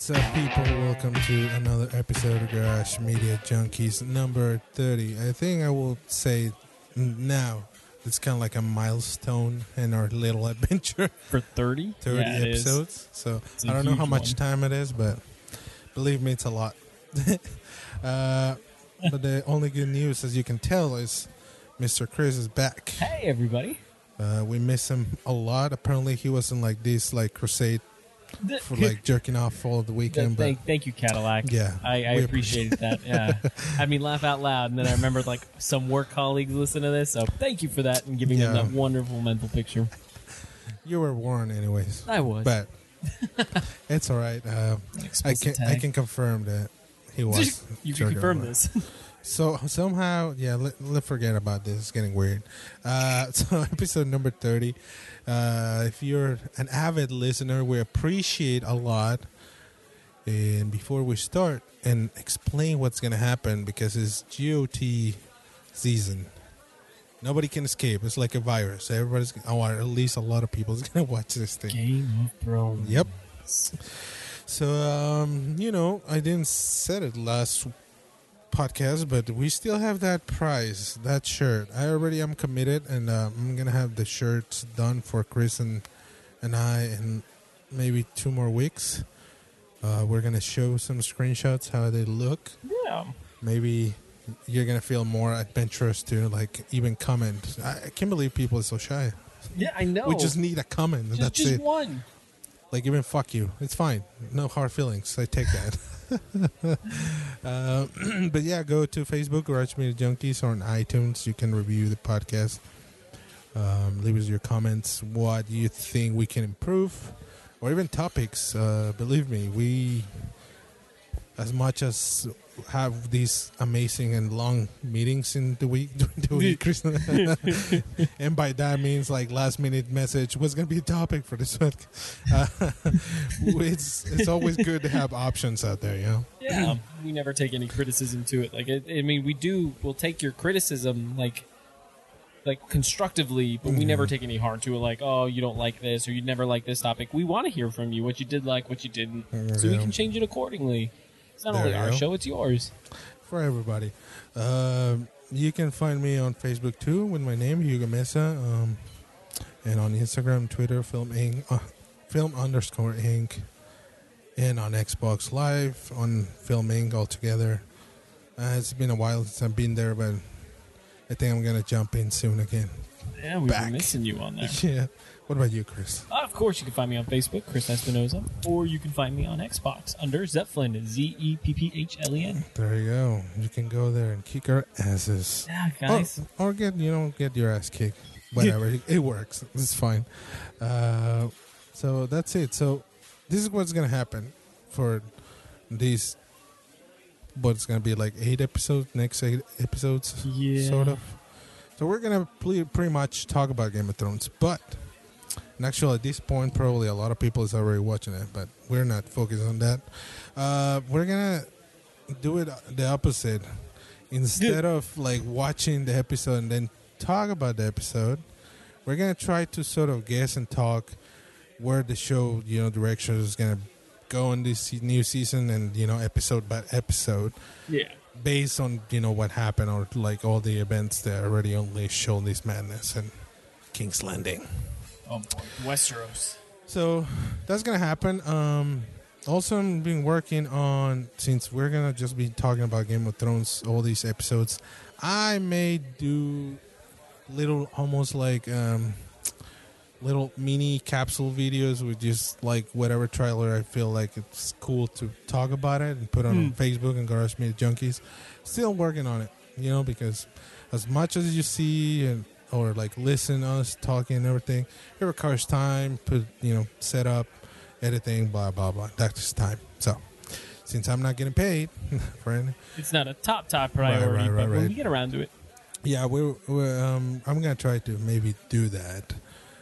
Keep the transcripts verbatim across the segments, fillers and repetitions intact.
What's up, people? Welcome to another episode of Garage Media Junkies, number thirty. I think I will say now it's kind of like a milestone in our little adventure. For thirty? thirty yeah, episodes. So it's I don't know how much one. time it is, but believe me, it's a lot. uh, but the only good news, as you can tell, is Mister Chris is back. Hey, everybody. Uh, we miss him a lot. Apparently, he was in like this like crusade for like jerking off all of the weekend. thank, but thank you, Cadillac. Yeah, I, I we appreciated that. Yeah, had me laugh out loud, and then I remembered like some work colleagues listen to this, so thank you for that and giving Yeah. them that wonderful mental picture. You were warned, anyways. I was, But it's all right. Uh, I Explicit can I tag. can confirm that he was. you can jerking confirm off. this. So somehow, yeah, let, let's forget about this. It's getting weird. Uh, so episode number thirty. Uh, if you're an avid listener, we appreciate a lot. And before we start and explain what's going to happen, because it's G O T season, nobody can escape. It's like a virus. Everybody's, or at least a lot of people, is going to watch this thing. Game of Thrones. Yep. So, um, you know, I didn't said it last podcast, but we still have that prize, that shirt. I already am committed, and uh, I'm gonna have the shirts done for Chris and and I in maybe two more weeks. Uh, we're gonna show some screenshots how they look. Yeah. Maybe you're gonna feel more adventurous to like even comment. I, I can't believe people are so shy. Yeah, I know. We just need a comment, and just, that's just it. one. Like even fuck you, it's fine. No hard feelings. I take that. uh, but yeah, go to Facebook, Garage Media Junkies, or on iTunes. You can review the podcast. Um, leave us your comments. What you think we can improve, or even topics. Uh, believe me, we, as much as have these amazing and long meetings in the week during the week, and by that means like last minute message, what's going to be a topic for this week? Uh, it's it's always good to have options out there, you know. Yeah, we never take any criticism to it. Like, it, I mean, we do. We'll take your criticism, like, like constructively, but we never take any harm to it. Like, oh, you don't like this, or you never like this topic. We want to hear from you, what you did like, what you didn't, so we Yeah. can change it accordingly. It's not There only you our go. show; it's yours. For everybody. Um, you can find me on Facebook too with my name, Hugo Mesa, um, and on Instagram, Twitter, Film Inc, uh, Film underscore Inc, and on Xbox Live, on Film Inc altogether. Uh, it's been a while since I've been there, but I think I'm gonna jump in soon again. Yeah, we've Back. been missing you on there. Yeah. What about you, Chris? Uh, of course, you can find me on Facebook, Chris Espinoza, or you can find me on Xbox under Zeppelin, Z E P P H L E N. There you go. You can go there and kick our asses. Yeah, guys. Or, or get, you know, get your ass kicked. Whatever. it, it works. It's fine. Uh, so that's it. So this is what's going to happen for these, what's going to be like eight episodes, next eight episodes, Yeah. sort of. So we're going to ple- pretty much talk about Game of Thrones. But, and actually at this point, probably a lot of people is already watching it, but we're not focused on that. Uh, we're going to do it the opposite. Instead of like watching the episode and then talk about the episode, we're gonna try to sort of guess and talk where the show, you know, direction is gonna go in this se- new season, and you know, episode by episode, Yeah. based on you know what happened or like all the events that already unleashed all this madness and King's Landing. Oh, boy. Westeros. So that's gonna happen. Um, also, I've been working on, since we're gonna just be talking about Game of Thrones, all these episodes. I may do little, almost like um, little mini capsule videos with just like whatever trailer I feel like it's cool to talk about it and put on, on Facebook and Garage Media Junkies. Still working on it, you know, because as much as you see and or like listen us talking and everything, it requires time, put, you know, set up, editing, blah, blah, blah. That's just time. So, since I'm not getting paid for any, It's not a top, top priority, right, right, but when right. we get around to it. yeah, we're, we're um, I'm gonna try to maybe do that.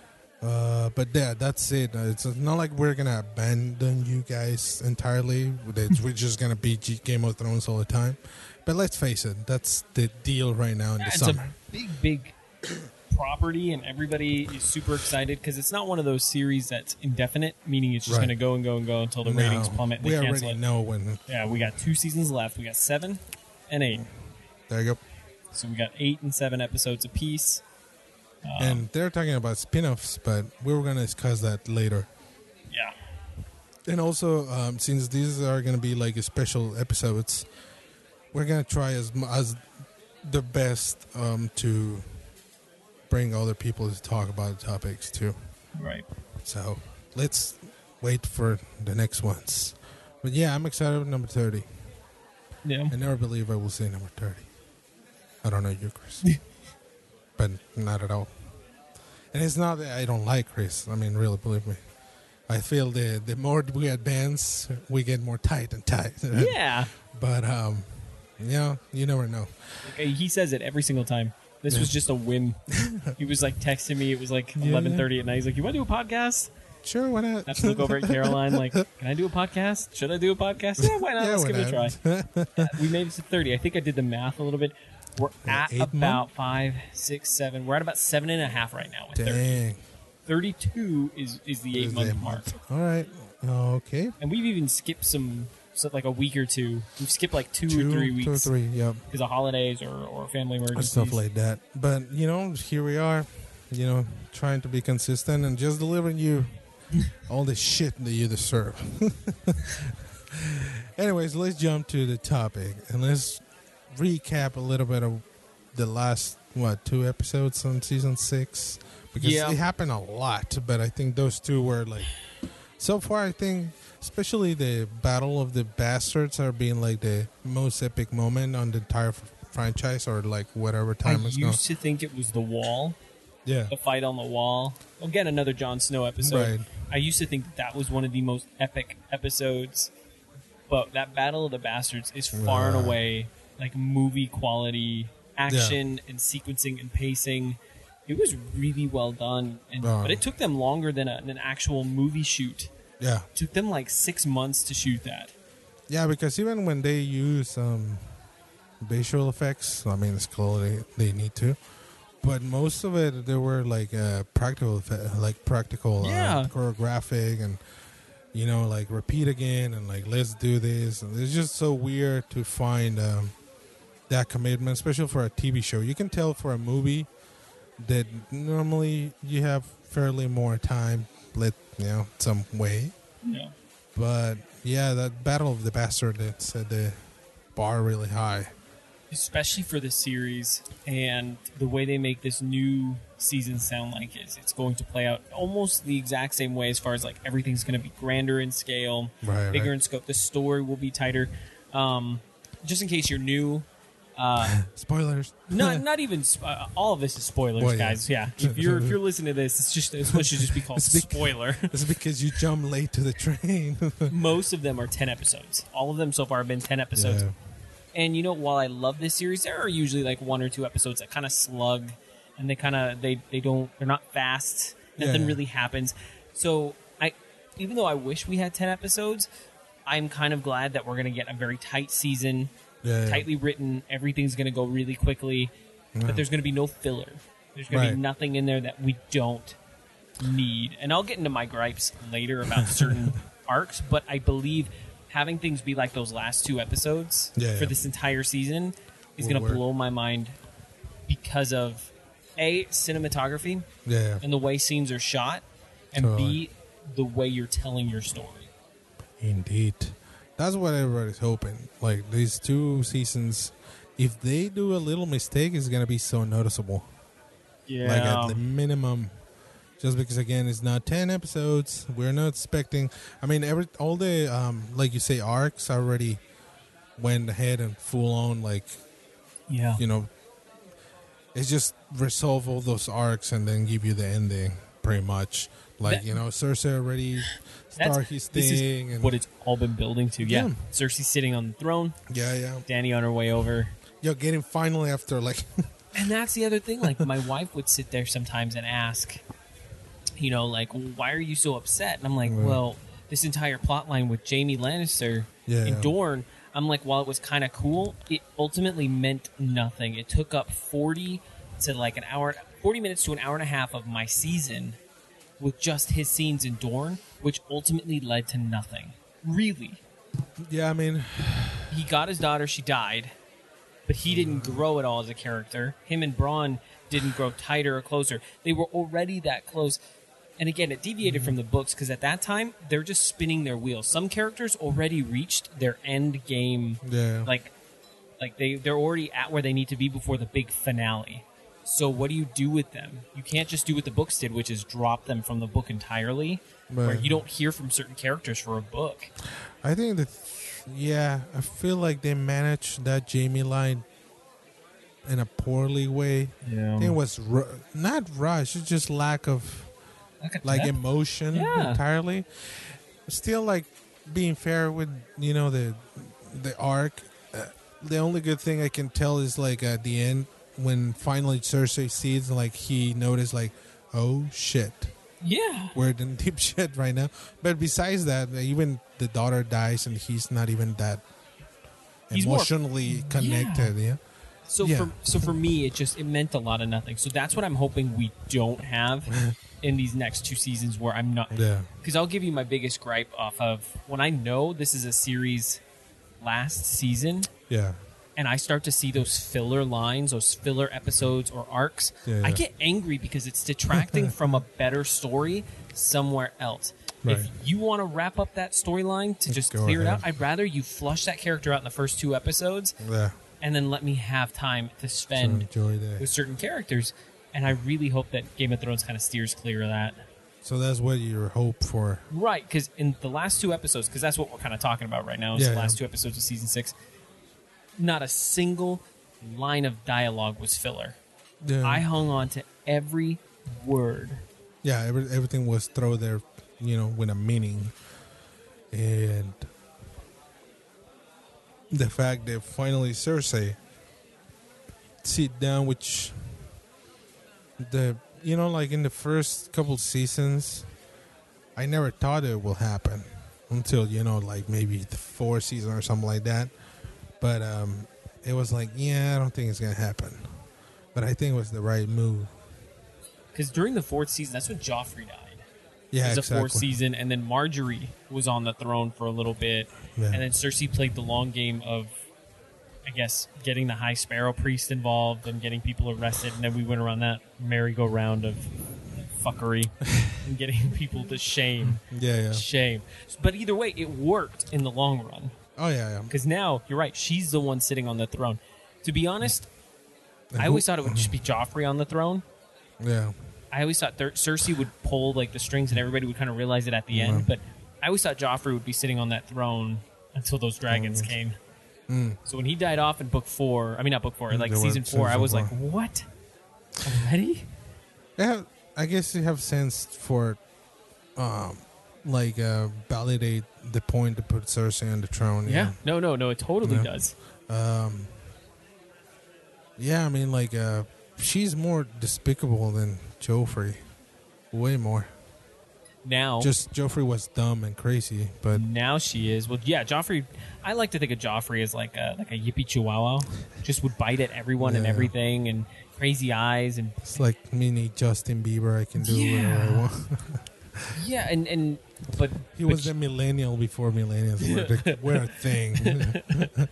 Uh, but yeah, that's it. Uh, It's not like we're gonna abandon you guys entirely. It's, we're just gonna be G- Game of Thrones all the time. But let's face it, that's the deal right now in the It's summer. a big, big property, and everybody is super excited because it's not one of those series that's indefinite, meaning it's just Right. going to go and go and go until the No, ratings plummet. And we they cancel already it. know when. Yeah, we got two seasons left. We got seven and eight. There you go. So we got eight and seven episodes apiece. Um, And they're talking about spin-offs, but we were going to discuss that later. yeah. And also, um, since these are going to be like special episodes, we're going to try as mu- as the best um, to bring other people to talk about the topics too. Right. So let's wait for the next ones. But yeah, I'm excited with number thirty. Yeah. I never believe I will say number thirty. I don't know you, Chris. But not at all. And it's not that I don't like Chris. I mean, really, believe me. I feel the the more we advance, we get more tight and tight. Yeah. But, um, you know, you never know. Okay, he says it every single time. This was just a whim. He was like texting me. It was like Yeah. eleven thirty at night. He's like, "You want to do a podcast?" Sure, why not? I have to look over at Caroline. Like, "Can I do a podcast? Should I do a podcast? Yeah, why not? Yeah, Let's why give it a not? try." We made it to thirty. I think I did the math a little bit. We're at eight about months? five, six, seven. We're at about seven and a half right now with thirty. Dang. Thirty-two is is the eight Is month the mark, month. All right. Okay. and we've even skipped some, so like a week or two. We've skipped like two, Two, or three two or weeks three, yep. because of holidays or, or family Or emergencies. stuff like that. But, you know, here we are, you know, trying to be consistent and just delivering you all the shit that you deserve. Anyways, let's jump to the topic and let's recap a little bit of the last, what, two episodes on season six? Because Yeah. it happened a lot, but I think those two were like, so far, I think, especially the Battle of the Bastards are being like the most epic moment on the entire f- franchise or like whatever I time it's going. used to think it was the wall, Yeah. the fight on the wall. Again, another Jon Snow episode. Right. I used to think that, that was one of the most epic episodes, but that Battle of the Bastards is far and Right. away like movie quality action and sequencing and pacing. It was really well done, and, Oh. but it took them longer than, a, than an actual movie shoot. Yeah. It took them like six months to shoot that. Yeah, because even when they use um, visual effects, I mean, it's clearly they need to. But most of it, they were like uh, practical, effe- like practical Yeah. uh, choreographic, and you know, like repeat again, and like let's do this. And it's just so weird to find um, that commitment, especially for a T V show. You can tell for a movie that normally you have fairly more time, let you know, some way. Yeah. But yeah, that Battle of the Bastard, that set the bar really high. Especially for the series and the way they make this new season sound like is it's going to play out almost the exact same way as far as like everything's going to be grander in scale, Right, bigger right. in scope. The story will be tighter. Um, just in case you're new, uh, Spoilers. not not even sp- uh, all of this is spoilers, Well, yeah. guys. Yeah, if you're if you're listening to this, it's just it's what should just be called It's bec- spoiler. It's because you jump late to the train. Most of them are ten episodes. All of them so far have been ten episodes. Yeah. And you know, while I love this series, there are usually like one or two episodes that kind of slug, and they kind of they they don't they're not fast. Nothing Yeah. really happens. So I, even though I wish we had ten episodes, I'm kind of glad that we're gonna get a very tight season, Yeah, yeah. tightly written. Everything's gonna go really quickly, Yeah. but there's gonna be no filler. There's gonna Right. be nothing in there that we don't need. And I'll get into my gripes later about certain arcs, but I believe having things be like those last two episodes Yeah, for yeah. this entire season is Will going to work. blow my mind because of A, cinematography Yeah. and the way scenes are shot, and Totally. B, the way you're telling your story. Indeed. That's what everybody's hoping. Like these two seasons, if they do a little mistake, it's gonna be so noticeable. Yeah. Like at the minimum. Just because again it's not ten episodes. We're not expecting I mean every all the um like you say arcs already went ahead and full on like yeah. you know it's just resolve all those arcs and then give you the ending pretty much. Like, That- you know, Cersei already That's, start his this thing is and what it's all been building to. Yeah. Yeah. Cersei sitting on the throne, yeah, yeah. Dany on her way over. Yo, getting finally after like And that's the other thing. Like, my wife would sit there sometimes and ask, you know, like, why are you so upset? And I'm like, Right. well, this entire plot line with Jaime Lannister Yeah, and yeah. Dorne, I'm like, while it was kind of cool, it ultimately meant nothing. It took up forty to like an hour, forty minutes to an hour and a half of my season with just his scenes in Dorne, which ultimately led to nothing. Really. Yeah, I mean, He got his daughter, she died, but he didn't grow at all as a character. Him and Bronn didn't grow tighter or closer. They were already that close. And again, it deviated from the books because at that time, they're just spinning their wheels. Some characters already reached their end game. yeah. Like, like they, they're already at where they need to be before the big finale. So what do you do with them? You can't just do what the books did, which is drop them from the book entirely, where Right. you don't hear from certain characters for a book. I think that, yeah, I feel like they managed that Jamie line in a poorly way. Yeah. I think it was ru- not rush, it's just lack of Like, like emotion Yeah. entirely. Still, like being fair with you know the the arc. Uh, the only good thing I can tell is like at the end when finally Cersei sees like he noticed like, oh shit, yeah. we're in deep shit right now. But besides that, even the daughter dies and he's not even that He's more- emotionally connected. Yeah. So Yeah. for so for me, it just it meant a lot of nothing. So that's what I'm hoping we don't have in these next two seasons, where I'm not. Yeah. Because I'll give you my biggest gripe off of when I know this is a series last season, Yeah. and I start to see those filler lines, those filler episodes or arcs. Yeah. I get angry because it's detracting from a better story somewhere else. Right. If you want to wrap up that storyline to just Go clear it ahead. out, I'd rather you flush that character out in the first two episodes Yeah. and then let me have time to So spend enjoy that. with certain characters. And I really hope that Game of Thrones kind of steers clear of that. So that's what your hope for. Right, because in the last two episodes, because that's what we're kind of talking about right now, is Yeah, the yeah. last two episodes of season six, not a single line of dialogue was filler. Yeah. I hung on to every word. Yeah, every, everything was thrown there, you know, with a meaning. And the fact that finally Cersei sit down, which the, you know, like in the first couple seasons, I never thought it will happen until, you know, like maybe the fourth season or something like that. But um, it was like, yeah, I don't think it's going to happen. But I think it was the right move. Because during the fourth season, that's when Joffrey died. Yeah, It was exactly. the fourth season, and then Marjorie was on the throne for a little bit, Yeah. and then Cersei played the long game of, I guess, getting the High Sparrow priest involved and getting people arrested, and then we went around that merry-go-round of fuckery and getting people to shame. Yeah, yeah. Shame. But either way, it worked in the long run. Oh, yeah, yeah. Because now, you're right, she's the one sitting on the throne. To be honest, And I who- always thought it would just be Joffrey on the throne. Yeah. I always thought Thir- Cersei would pull like the strings and everybody would kind of realize it at the end. But I always thought Joffrey would be sitting on that throne until those dragons came. So when he died off in book four, I mean not book four, like They were season four, I season was four. like, what? Already? Yeah, I guess you have sense for, um, like, uh, validate the point to put Cersei on the throne. Yeah. No, no, no. It totally Yeah. does. Um, yeah, I mean, like, uh, she's more despicable than Joffrey. Way more. Now, Just Joffrey was dumb and crazy, but now she is. Well, yeah, Joffrey. I like to think of Joffrey as like a like a yippee chihuahua, just would bite at everyone and Yeah. everything, and crazy eyes, and it's like mini Justin Bieber. I can do whatever I Yeah. want. yeah, and and but He but was a millennial before millennials were, the, were a thing.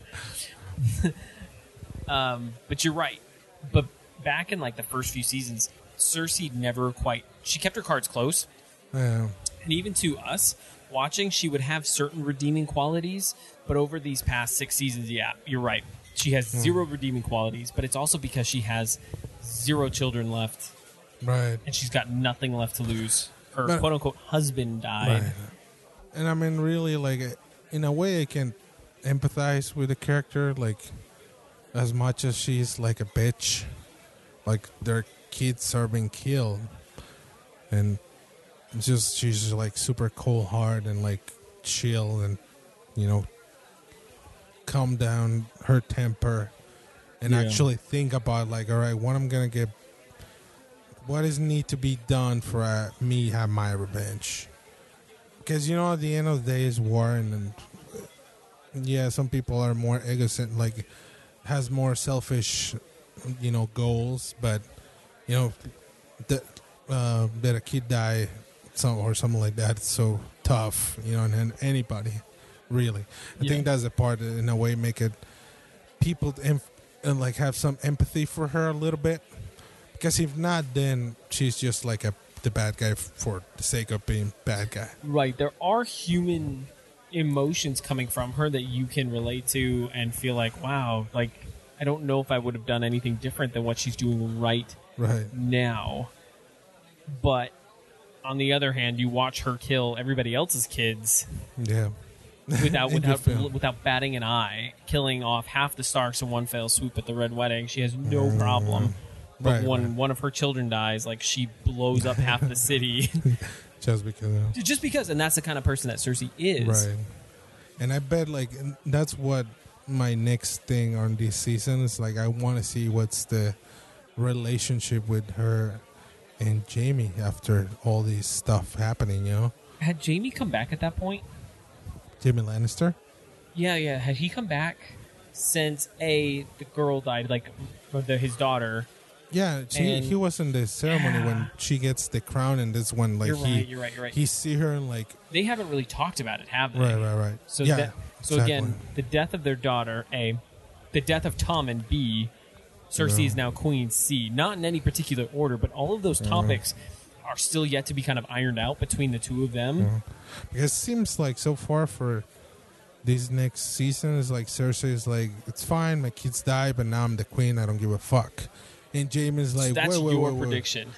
Um, but you're right. But back in like the first few seasons, Cersei never quite. She kept her cards close, Yeah. and even to us watching, she would have certain redeeming qualities. But over these past six seasons, yeah, you're right. She has zero redeeming qualities. But it's also because she has zero children left, Right. and she's got nothing left to lose. Her But- quote unquote husband died. Right. And I mean, really, like, in a way, I can empathize with the character, like, as much as she's like a bitch. Like, their kids are being killed. And it's just, she's just, like, super cold hard and, like, chill and, you know, calm down her temper and Yeah. actually think about, like, all right, what I'm going to get, what is need to be done for uh, me have my revenge. Because, you know, at the end of the day, it's war, and, and yeah, some people are more egocentric, like, has more selfish, you know, goals. But you know, that uh, that a kid die, some or something like that. It's so tough, you know, and, and anybody, really. I Yeah. think that's the part that, in a way, make it people em- and like have some empathy for her a little bit. Because if not, then she's just like a the bad guy f- for the sake of being bad guy. Right. There are human emotions coming from her that you can relate to and feel like, wow, like, I don't know if I would have done anything different than what she's doing right Right. now. But on the other hand, you watch her kill everybody else's kids Yeah. without In the without film. without batting an eye, killing off half the Starks in one fell swoop at the Red Wedding. She has no problem. But Right, when right. one of her children dies, like, she blows up half the city. Just because. Uh, Just because, and that's the kind of person that Cersei is. Right. And I bet, like, and that's what my next thing on this season is. Like, I want to see what's the relationship with her and Jamie after all this stuff happening, you know? Had Jamie come back at that point? Jamie Lannister? Yeah, yeah. Had he come back since A, the girl died, like, or the, his daughter? Yeah, she, And- he was in the ceremony Yeah. when she gets the crown, and this one, like, You're he, right, you're right, you're right. he see her and, like, They haven't really talked about it, have they? right, right, right. So, yeah, that, so exactly. again, the death of their daughter, A, the death of Tom, and B, Cersei is now queen, C. Not in any particular order, but all of those topics are still yet to be kind of ironed out between the two of them. Because it seems like so far for this next season is like Cersei is like, it's fine, my kids die, but now I'm the queen, I don't give a fuck. And Jaime's like, So that's wait, wait, your wait, wait. prediction.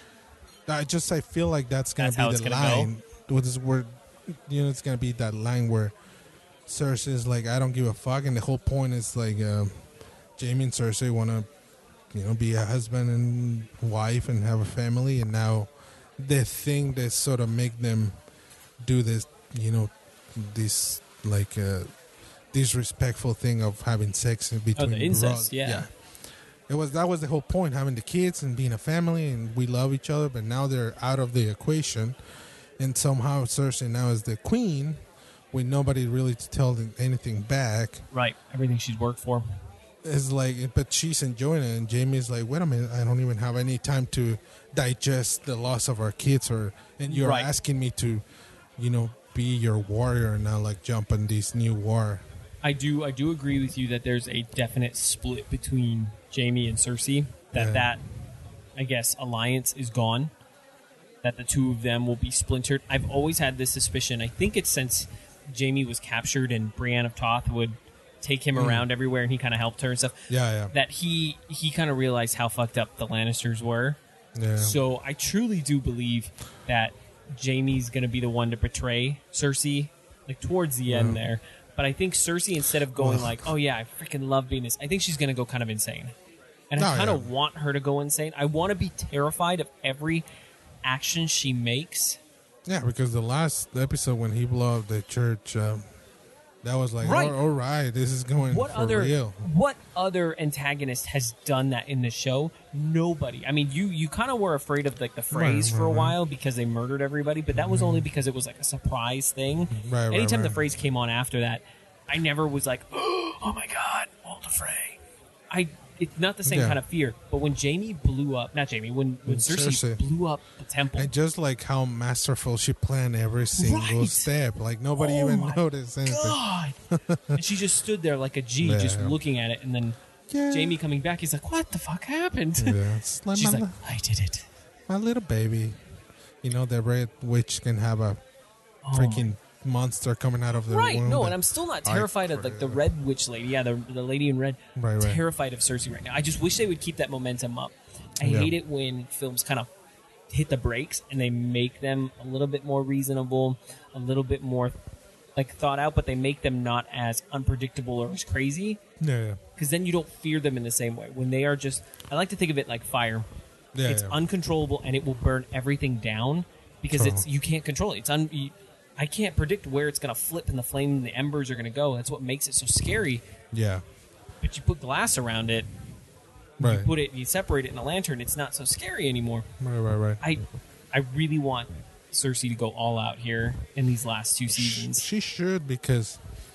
I just I feel like that's gonna That's how be it's the gonna go? line. What is where, you know, it's gonna be that line where Cersei is like, I don't give a fuck, and the whole point is like, um, Jaime and Cersei want to, you know, be a husband and wife and have a family, and now the thing that sort of make them do this, you know, this like uh, disrespectful thing of having sex in between. Oh, the incest, bro- yeah. It was that was the whole point, having the kids and being a family, and we love each other. But now they're out of the equation, and somehow Cersei now is the queen, with nobody really to tell them anything back. Right. Everything she's worked for. It's like, but she's enjoying it, and Jamie's like, wait a minute, I don't even have any time to digest the loss of our kids, or and you're Right. asking me to, you know, be your warrior and now like jump on this new war. I do I do agree with you that there's a definite split between Jamie and Cersei. That Yeah. that I guess alliance is gone. That the two of them will be splintered. I've always had this suspicion. I think it's since Jamie was captured and Brienne of Tarth would take him around everywhere and he kind of helped her and stuff. Yeah, yeah, That he he kind of realized how fucked up the Lannisters were. yeah. So I truly do believe that Jaime's going to be the one to betray Cersei, like towards the end there. But I think Cersei, instead of going Ugh. like, "Oh yeah, I freaking love being this," I think she's going to go kind of insane. And I Oh, kind of yeah. want her to go insane. I want to be terrified of every action she makes. Yeah, because the last episode when he blew up the church, um, that was like, Right. all, all right, this is going What for other real. what other antagonist has done that in the show? Nobody. I mean, you you kind of were afraid of like the phrase Right, for a right, right. while because they murdered everybody, but that was only because it was like a surprise thing. Right, right, Anytime the right. phrase came on after that, I never was like, "Oh my god, Walder Frey." I it's not the same Yeah. kind of fear. But when Jamie blew up, not Jamie, when when Cersei, Cersei. blew up the temple, And just like how masterful she planned every single Right. step, like nobody Oh even my noticed anything. God, and she just stood there like a G, Yeah. just looking at it, and then Yeah. Jamie coming back, he's like, "What the fuck happened?" Yeah, it's like She's my, like, li- "I did it." my little baby. You know, the red witch can have a Oh. freaking monster coming out of their Right, womb. no, and I'm still not I- terrified of like the red witch lady. Yeah, the the lady in red. Right, right. Terrified of Cersei right now. I just wish they would keep that momentum up. I Yeah. hate it when films kind of hit the brakes and they make them a little bit more reasonable, a little bit more like thought out, but they make them not as unpredictable or as crazy. Yeah, yeah. Because then you don't fear them in the same way. When they are just, I like to think of it like fire. Yeah, It's yeah. uncontrollable and it will burn everything down because it's Totally. you can't control it. It's un. You, I can't predict where it's going to flip and the flame and the embers are going to go. That's what makes it so scary. yeah. But you put glass around it, Right. you put it, you separate it in a lantern. It's not so scary anymore. right, right, right. I, I really want Cersei to go all out here in these last two seasons. She should, because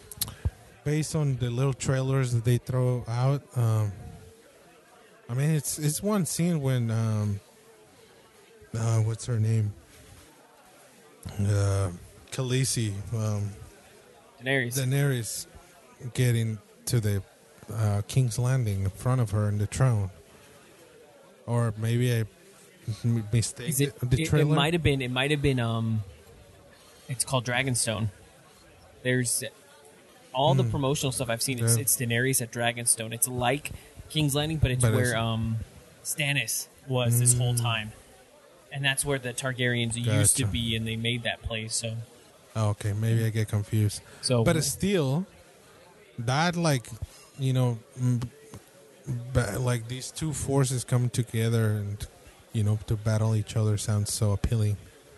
based on the little trailers that they throw out, um, I mean, it's it's one scene when um, uh, what's her name? Uh, Khaleesi, um, Daenerys. Daenerys, getting to the uh, King's Landing in front of her in the throne, or maybe I m- mistake Is it, the it, it trailer. might have been. It might have been. Um, it's called Dragonstone. There's all the promotional stuff I've seen. It's, Yeah. it's Daenerys at Dragonstone. It's like King's Landing, but it's But where it's- um, Stannis was this whole time, and that's where the Targaryens used to Gotcha. be, and they made that place. So, Oh, okay, maybe I get confused. so But it's still that, like, you know, m- ba- like these two forces come together and, you know, to battle each other sounds so appealing.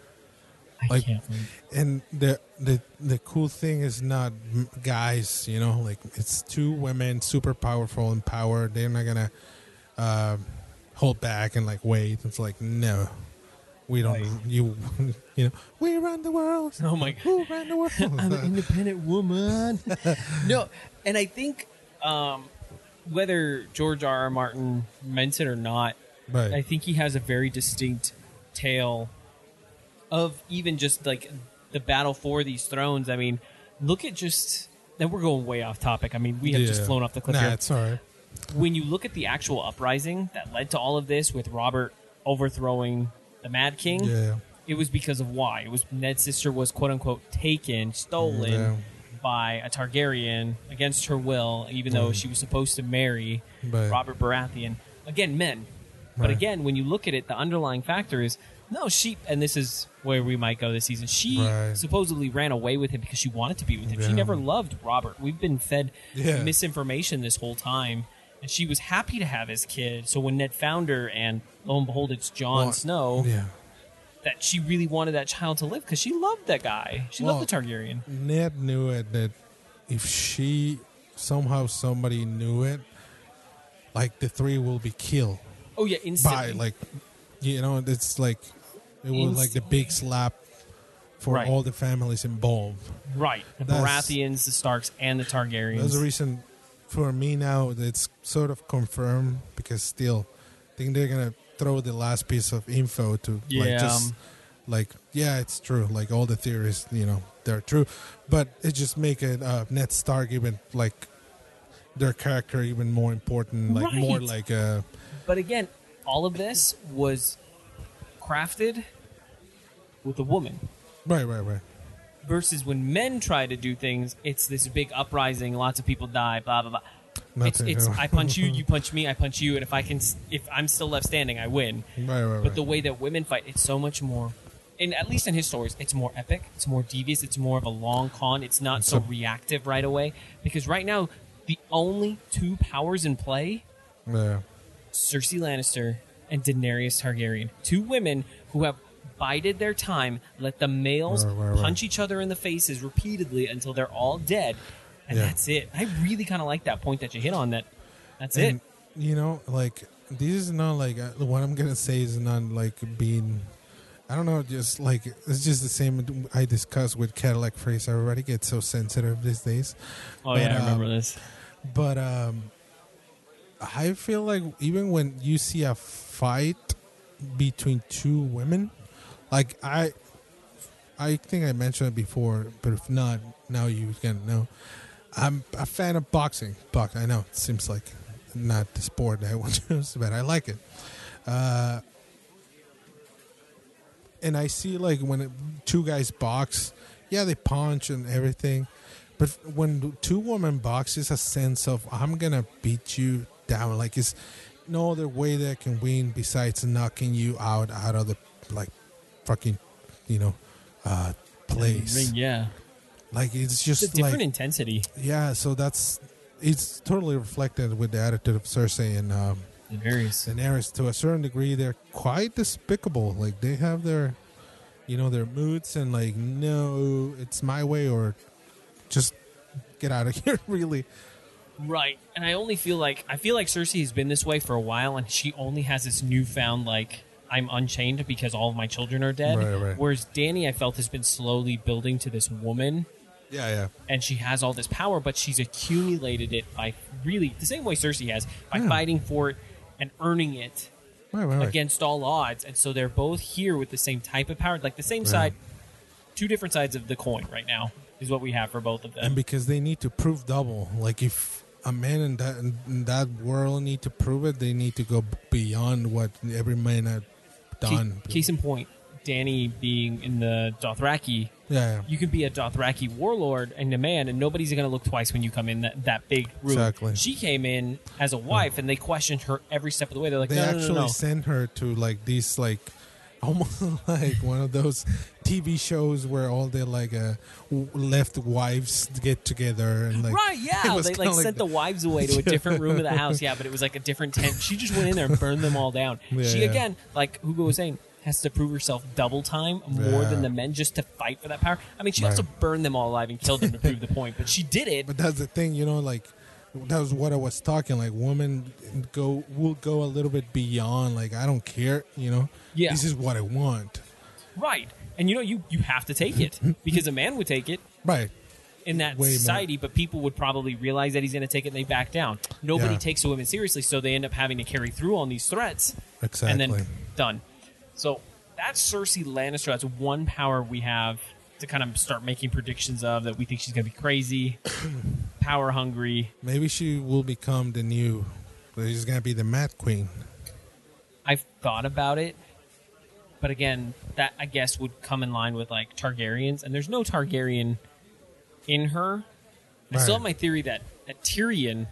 I like- can't. Wait. And the the the cool thing is not m- guys, you know, like it's two women, super powerful and power. They're not gonna uh, hold back and like wait. It's like no, we don't. Right. You you know, we run the world. Oh my god. Who ran the world? I'm an independent woman. No, and I think um, whether George R. R. Martin meant it or not, Right. I think he has a very distinct tale of even just like the battle for these thrones. I mean, look at just. And we're going way off topic. I mean, we have just Yeah. flown off the cliff Nah, here. it's all right. When you look at the actual uprising that led to all of this, with Robert overthrowing the Mad King, Yeah. it was because of why. It was Ned's sister was quote unquote taken, stolen Yeah. by a Targaryen against her will, even though she was supposed to marry But- Robert Baratheon. Again, men. But Right. again, when you look at it, the underlying factor is no, she, and this is where we might go this season. She Right. supposedly ran away with him because she wanted to be with him. She Yeah. never loved Robert. We've been fed Yeah. misinformation this whole time. And she was happy to have his kid. So when Ned found her, and lo and behold, it's Jon Well, Snow, Yeah. that she really wanted that child to live because she loved that guy. She Well, loved the Targaryen. Ned knew it that if she somehow somebody knew it, like the three will be killed Oh yeah, by instantly. like, you know, it's like it was like the big slap for Right. all the families involved. right. The That's- Baratheons, the Starks, and the Targaryens. That's the reason for me now it's sort of confirmed because still I think they're gonna throw the last piece of info to like Yeah. just like yeah it's true, like all the theories, you know, they're true, but it just make it uh, Ned Stark even like their character even more important, like more Right. like uh But again, all of this was crafted with a woman. right right right Versus when men try to do things, it's this big uprising, lots of people die, blah blah blah. It's, Nothing, it's yeah. I punch you, you punch me, I punch you, and if I can, s- if I'm still left standing, I win. right right, But right. the way that women fight, it's so much more. And at least in his stories, it's more epic. It's more devious. It's more of a long con. It's not It's so a- reactive right away. Because right now, the only two powers in play: yeah. Cersei Lannister and Daenerys Targaryen. Two women who have bided their time, let the males Right, right, right. punch each other in the faces repeatedly until they're all dead, and Yeah. that's it. I really kind of like that point that you hit on. That that's And, it. you know, like this is not like uh, what I'm gonna say is not like being. I don't know, just like it's just the same I discussed with Cadillac Phrase. Everybody gets so sensitive these days. Oh but, yeah, I remember um, this. But um, I feel like even when you see a fight between two women, like I, I think I mentioned it before, but if not, now you can know. I'm a fan of boxing. Box. I know it seems like not the sport that I want to choose, but I like it. Uh, and I see like when it, two guys box, yeah, they punch and everything, but when two women box, it's a sense of I'm gonna beat you down. Like it's no other way that I can win besides knocking you out out of the like fucking you know uh, place. Yeah, Like it's just it's a different like intensity. yeah. So that's it's totally reflected with the attitude of Cersei and. Um, Daenerys. Daenerys, to a certain degree, they're quite despicable. Like they have their, you know, their moods and like, no, it's my way or just get out of here. Really, Right, and I only feel like I feel like Cersei has been this way for a while, and she only has this newfound like I'm unchained because all of my children are dead. Right, right. Whereas Dany, I felt, has been slowly building to this woman, yeah, yeah, and she has all this power, but she's accumulated it by really the same way Cersei has by Yeah. fighting for it and earning it Right, right, right. against all odds, and so they're both here with the same type of power, like the same Yeah. side, two different sides of the coin right now is what we have for both of them. And because they need to prove double. Like if a man in that in that world need to prove it, they need to go beyond what every man had done. Case, case in point, Danny being in the Dothraki, yeah, yeah. you could be a Dothraki warlord and a man, and nobody's going to look twice when you come in that, that big room. Exactly. She came in as a wife, and they questioned her every step of the way. They're like, They no, no, actually no, no. sent her to like these like almost like one of those T V shows where all the like uh, w- left wives get together and like Right, it yeah. was They kinda like sent that. the wives away to a different room of the house. Yeah, but it was like a different tent. She just went in there and burned them all down. Yeah, she, yeah. again, like Hugo was saying, has to prove herself double time more Yeah. than the men just to fight for that power. I mean, she Right. also burned them all alive and killed them to prove the point, but she did it. But that's the thing, you know, like that was what I was talking. Like women go will go a little bit beyond. Like I don't care, you know. Yeah. This is what I want. Right. And you know, you, you have to take it because a man would take it Right. in that Way more. society, but people would probably realize that he's going to take it and they back down. Nobody Yeah. takes a woman seriously, so they end up having to carry through on these threats. Exactly. And then done. So that's Cersei Lannister. That's one power we have to kind of start making predictions of that we think she's going to be crazy, power hungry. Maybe she will become the new. She's gonna be the Mad Queen. I've thought about it, but again, that I guess would come in line with like Targaryens, and there's no Targaryen in her. I still Right. have my theory that, that Tyrion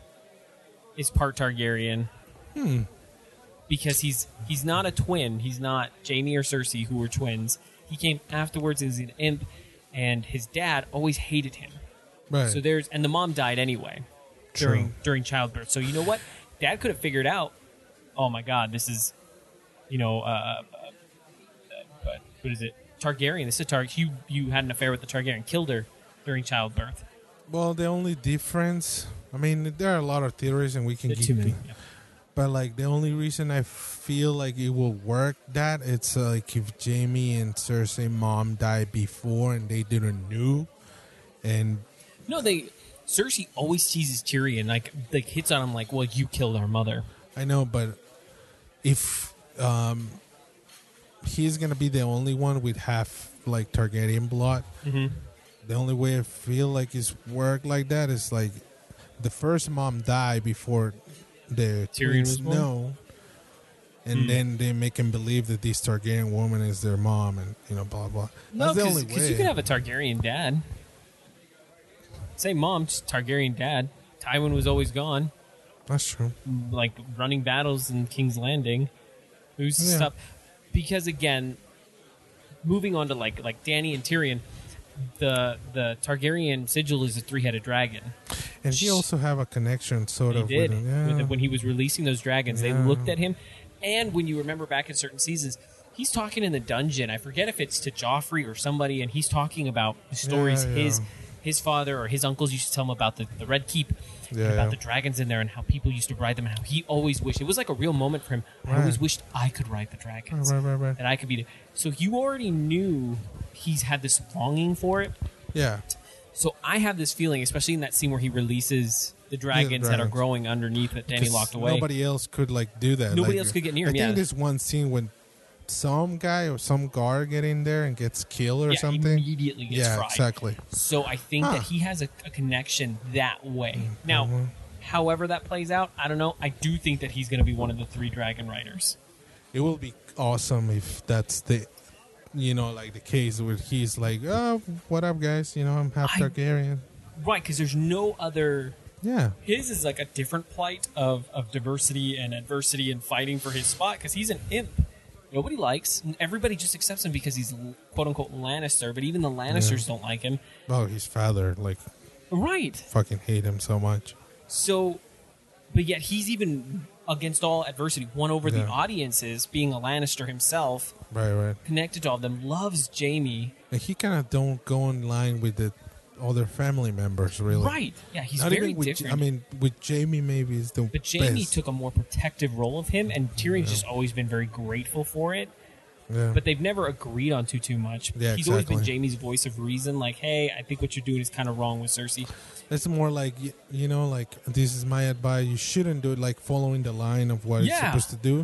is part Targaryen. Hmm. Because he's he's not a twin. He's not Jaime or Cersei, who were twins. He came afterwards as an imp, and his dad always hated him. Right. So there's and the mom died anyway True. during during childbirth. So you know what? Dad could have figured out. Oh my God, this is, you know, uh, uh, uh, what is it? Targaryen. This is a Tar. You you had an affair with the Targaryen. Killed her during childbirth. Well, the only difference. I mean, there are a lot of theories, and we can Did keep. too many. Yeah. But like the only reason I feel like it will work that it's uh, like if Jamie and Cersei mom died before and they didn't know, and No, they. Cersei always teases Tyrion, like like hits on him, like, "Well, you killed our mother." I know, but if um, he's gonna be the only one with half like Targaryen blood, Mm-hmm. the only way I feel like it's work like that is like the first mom died before the Tyrion twins was born? know, and Hmm. then they make him believe that this Targaryen woman is their mom, and you know, blah blah. No, That's the only way. because you can have a Targaryen dad. Same mom, just Targaryen dad. Tywin was always gone, That's true. like running battles in King's Landing. Who's Yeah. stuff? Because again, moving on to like like Dany and Tyrion, the the Targaryen sigil is a three headed dragon. And he also have a connection, sort He of. did With him. Yeah. with it, when he was releasing those dragons. They Yeah. looked at him, and when you remember back in certain seasons, he's talking in the dungeon. I forget if it's to Joffrey or somebody, and he's talking about the stories Yeah, yeah. his his father or his uncles used to tell him about the, the Red Keep, and Yeah, about yeah. the dragons in there, and how people used to ride them. And how he always wished it was like a real moment for him. I always Right. wished I could ride the dragons, Right, right, right. and I could be. The, so you already knew he's had this longing for it. Yeah. So I have this feeling, especially in that scene where he releases the dragons that are dragons. growing underneath that Dany 'Cause locked away. Nobody else could like do that. Nobody Like, else could get near I him, think yeah. there's one scene when some guy or some guard get in there and gets killed or yeah, something. immediately gets Yeah, fried. exactly. So I think Huh. that he has a, a connection that way. Now, Mhm. however that plays out, I don't know. I do think that he's going to be one of the three dragon riders. It will be awesome if that's the, you know, like the case where he's like, oh, what up, guys? You know, I'm half I- Targaryen. Right, because there's no other. Yeah. His is like a different plight of, of diversity and adversity and fighting for his spot because he's an imp. Nobody likes. Everybody just accepts him because he's quote unquote Lannister, but even the Lannisters don't like him. Oh, his father, like, Right. fucking hate him so much. So, but yet he's even against all adversity, won over the Yeah. audiences, being a Lannister himself, Right, right. connected to all of them, loves Jamie. And he kind of don't go in line with the other family members, really. Right. Yeah, he's Not very even with, different. I mean, with Jamie, maybe is the but Jamie best. took a more protective role of him, and Tyrion's just always been very grateful for it. Yeah. But they've never agreed on too too much. Yeah, He's always been exactly. Jamie's voice of reason, like, hey, I think what you're doing is kind of wrong with Cersei. It's more like, y- you know, like, this is my advice. You shouldn't do it, like, following the line of what Yeah. it's supposed to do.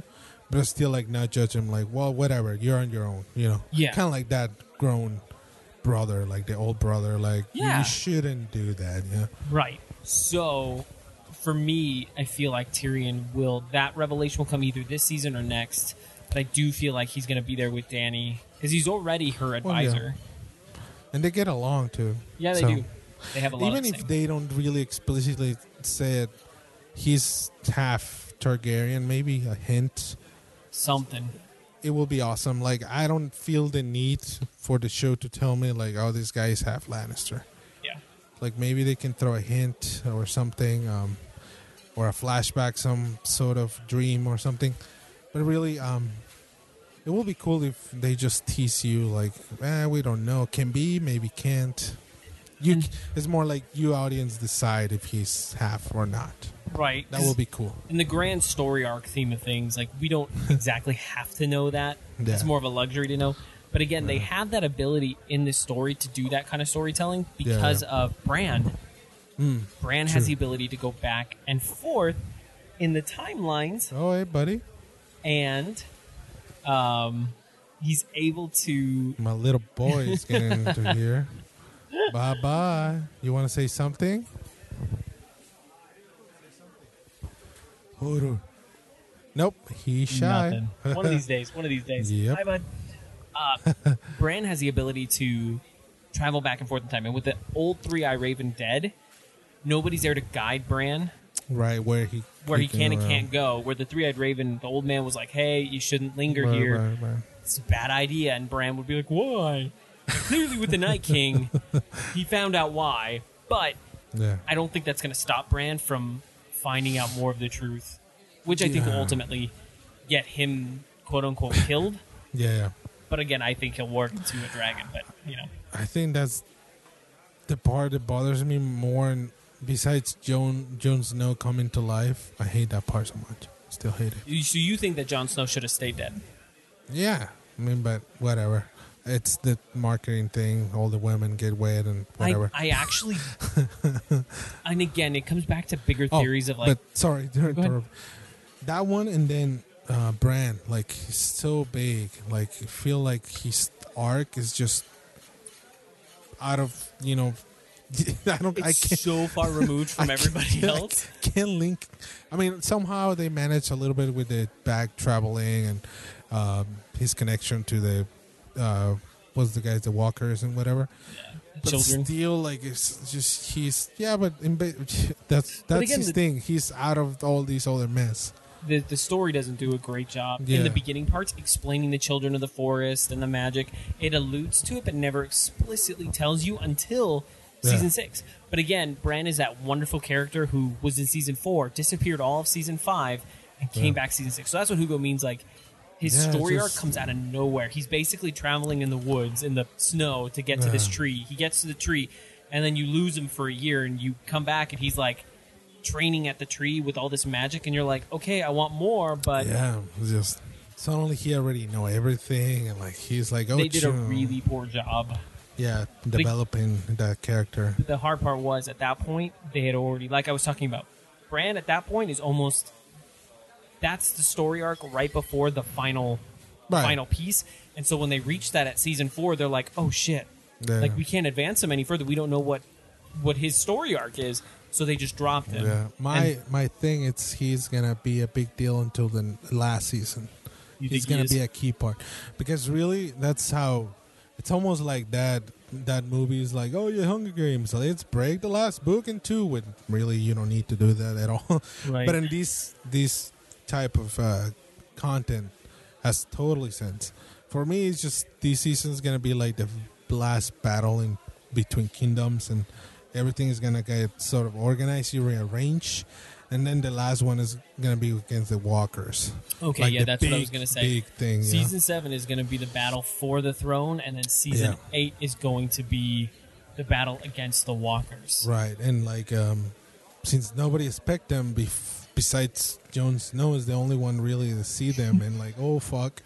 but still like not judge him. Like, well, whatever, you're on your own. You know, Yeah. kind of like that grown brother, like the old brother. Like, Yeah. you shouldn't do that. Yeah, Right. So, for me, I feel like Tyrion will, that revelation will come either this season or next. But I do feel like he's going to be there with Dany because he's already her Well, advisor. yeah. And they get along too. Yeah, they So, do. They have a lot even of if the same. they don't really explicitly say it, he's half Targaryen. Maybe a hint. Something. It will be awesome. Like, I don't feel the need for the show to tell me like, oh, this guy is half Lannister. Yeah. Like, maybe they can throw a hint or something, um, or a flashback, some sort of dream or something. But really, um, it will be cool if they just tease you like, eh, we don't know. Can be, maybe can't. You, And- c- it's more like you audience decide if he's half or not. Right. That will be cool. In the grand story arc theme of things, like we don't exactly have to know that. Yeah. It's more of a luxury to know. But again, they have that ability in this story to do that kind of storytelling because Yeah. of Bran. Mm. Bran True. has the ability to go back and forth in the timelines, Oh, hey, buddy. and um, he's able to. My little boy is getting into here. Bye bye. You want to say something? Hold on. Nope, he's shy. Nothing. One of these days. One of these days. Yep. Hi, bud. Uh, Bran has the ability to travel back and forth in time, and with the old Three Eye Raven dead, nobody's there to guide Bran Right, where he where he can and around. can't go. Where the Three Eyed Raven, the old man was like, "Hey, you shouldn't linger Right, here. right, right. It's a bad idea." And Bran would be like, "Why?" Clearly, with the Night King, he found out why, but Yeah. I don't think that's going to stop Bran from finding out more of the truth, which I think will Yeah. ultimately get him, quote unquote, killed. Yeah, yeah. But again, I think he'll work into a dragon. But you know, I think that's the part that bothers me more. And besides Jon Jon Snow coming to life, I hate that part so much. Still hate it. You- so you think that Jon Snow should have stayed dead? Yeah, I mean, but whatever. It's the marketing thing. All the women get wet and whatever. I, I actually, and again, it comes back to bigger Oh, theories of like, but sorry, to ahead. interrupt. That one, and then uh, Bran, like he's so big. Like I feel like his arc is just out of you know. I don't. it's I can't. so far removed from I everybody can't- I else. can't link. I mean, somehow they managed a little bit with the back traveling and um, his connection to the uh, what's the guys, the walkers and whatever. But Children. still, like it's just he's yeah, but in, ba- that's that's again, his the- thing. He's out of all these other mess. The, the story doesn't do a great job Yeah. in the beginning parts explaining the children of the forest and the magic. It alludes to it, but never explicitly tells you until Yeah. season six. But again, Bran is that wonderful character who was in season four, disappeared all of season five, and came Yeah. back season six. So that's what Hugo means. Like his Yeah, story just- arc comes out of nowhere. He's basically traveling in the woods in the snow to get to this Yeah. tree. He gets to the tree, and then you lose him for a year, and you come back, and he's like training at the tree with all this magic, and you're like, okay, I want more, but Yeah, it's just suddenly he already know everything, and like he's like, oh, they did a choo. really poor job. yeah developing that character. The hard part was at that point they had already, like I was talking about, Bran at that point is almost, that's the story arc right before the final Right. final piece, and so when they reach that at season four, they're like, oh shit, Yeah. like we can't advance him any further. We don't know what what his story arc is, so they just dropped him. Yeah, my And my thing is he's gonna be a big deal until the last season. you He's think gonna he be is? a key part because really that's how it's almost like that. That movie is like, oh, yeah, Hunger Games. Let's break the last book in two. When really you don't need to do that at all. Right. But in this this type of uh, content has totally sense. For me, it's just this season is gonna be like the last battle in between kingdoms, and everything is gonna get sort of organized, you rearrange, and then the last one is gonna be against the walkers. Okay, Like yeah, the that's what I big, was gonna say. Big thing. yeah. Season seven is going to be the battle for the throne, and then season Yeah. eight is going to be the battle against the walkers. Right, and like um, since nobody expect them bef- besides Jon Snow is the only one really to see them, and like, oh fuck,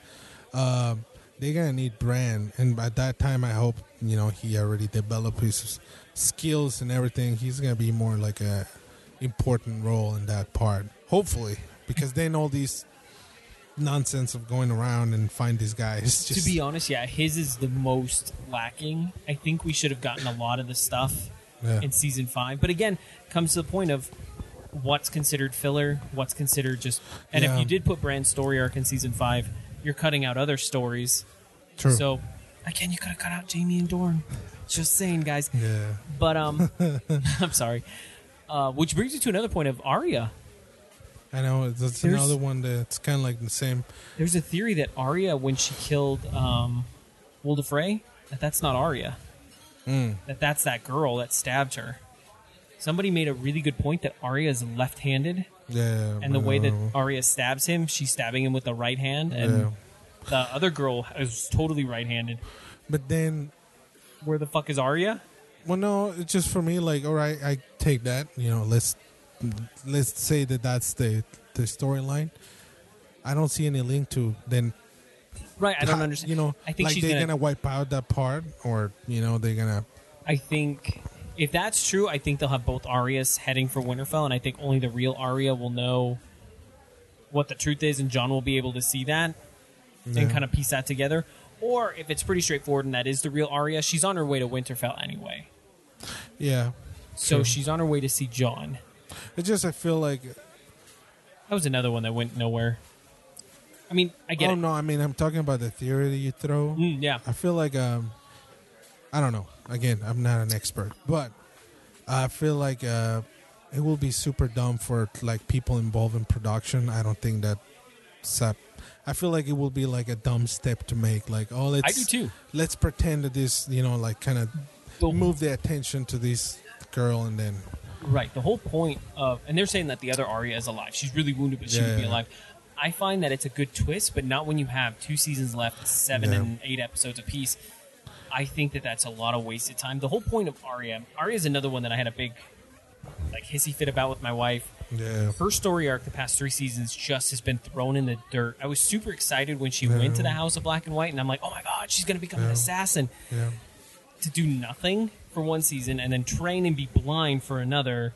um, they're gonna need Bran, and at that time, I hope you know he already developed his skills and everything. He's gonna be more like a important role in that part, hopefully, because then all these nonsense of going around and find these guys. Just, To be honest, yeah, his is the most lacking. I think we should have gotten a lot of the stuff Yeah. in season five. But again, comes to the point of what's considered filler, what's considered just. And Yeah. if you did put Bran's story arc in season five, you're cutting out other stories. True. So again, you could have cut out Jamie and Dorn. Just saying, guys. yeah. But um, I'm sorry. Uh, which brings you to another point of Arya. I know that's There's- another one that's kind of like the same. There's a theory that Arya, when she killed um, Wilda Frey, that that's not Arya. Mm. That that's that girl that stabbed her. Somebody made a really good point that Arya is left-handed, Yeah. and the way that uh, Arya stabs him, she's stabbing him with the right hand, and Yeah. the other girl is totally right-handed. But then, Where the fuck is Arya? well, no, it's just for me. Like, all right, I take that. You know, let's let's say that that's the the storyline. I don't see any link to then. Right, I don't how- understand. You know, I think like she's they're gonna, gonna wipe out that part, or you know, they're gonna. I think if that's true, I think they'll have both Aryas heading for Winterfell, and I think only the real Arya will know what the truth is, and Jon will be able to see that Yeah. and kind of piece that together. Or if it's pretty straightforward and that is the real Arya, she's on her way to Winterfell anyway. Yeah. So True. she's on her way to see Jon. It's just I feel like. That was another one that went nowhere. I mean, I get Oh it. no! I mean, I'm talking about the theory that you throw. Mm, yeah. I feel like um, I don't know. Again, I'm not an expert, but I feel like uh, it will be super dumb for like people involved in production. I don't think that. Sap. I feel like it will be like a dumb step to make. Like, oh, let's I do too. let's pretend that this, you know, like kind of The- move the attention to this girl, and then Right. The whole point of, and they're saying that the other Arya is alive. She's really wounded, but she would be Yeah. alive. I find that it's a good twist, but not when you have two seasons left, seven Yeah. and eight episodes apiece. I think that that's a lot of wasted time. The whole point of Arya, Arya is another one that I had a big, like, hissy fit about with my wife. yeah, Her story arc the past three seasons just has been thrown in the dirt. I was super excited when she went to the House of Black and White, and I'm like, oh my god, she's going to become an Yeah. assassin. yeah, To do nothing for one season and then train and be blind for another,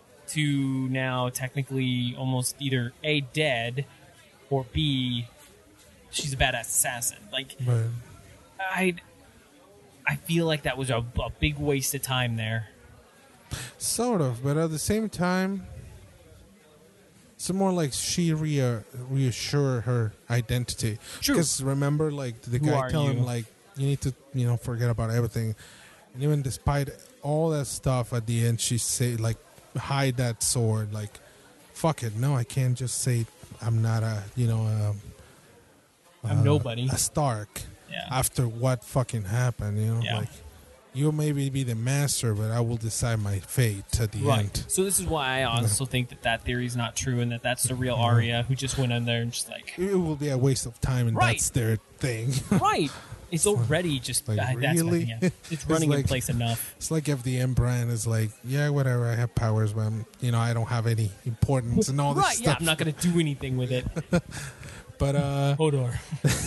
to now technically almost either A, dead, or B, she's a badass assassin. Like, but I I feel like that was a, a big waste of time there. sort of. But at the same time, it's more like she rea- reassure her identity. True. Because remember, like the Who guy are tell him, you? like you need to, you know, forget about everything. And even despite all that stuff, at the end, she say like, hide that sword. Like, fuck it. No, I can't just say I'm not a, you know, a, I'm uh, nobody. a Stark. Yeah. After what fucking happened, you know, Yeah. like you maybe be the master, but I will decide my fate at the Right. end. So this is why I also think that that theory is not true and that that's the real Arya who just went in there and just like, It will be a waste of time, and Right. that's their thing. right. It's already just, Like, uh, that's my really? thing, yeah. It's running in like- place enough. It's like if the M brand is like, yeah, whatever, I have powers, but I'm, you know, I don't have any importance and all this Right, yeah, stuff. I'm not going to do anything with it. But uh, Hodor.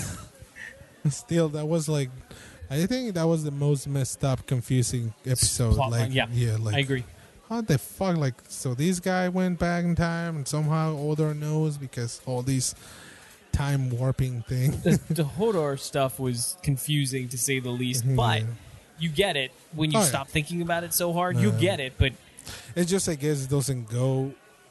still, that was like, I think that was the most messed up, confusing episode. Plot like, line, yeah. yeah, like I agree. how the fuck, like, so this guy went back in time, and somehow Odor knows because all these time warping thing. The, the Hodor stuff was confusing to say the least, but Yeah. you get it when you Oh, yeah. stop thinking about it so hard. You Uh, get it, but It just, I guess, it doesn't go.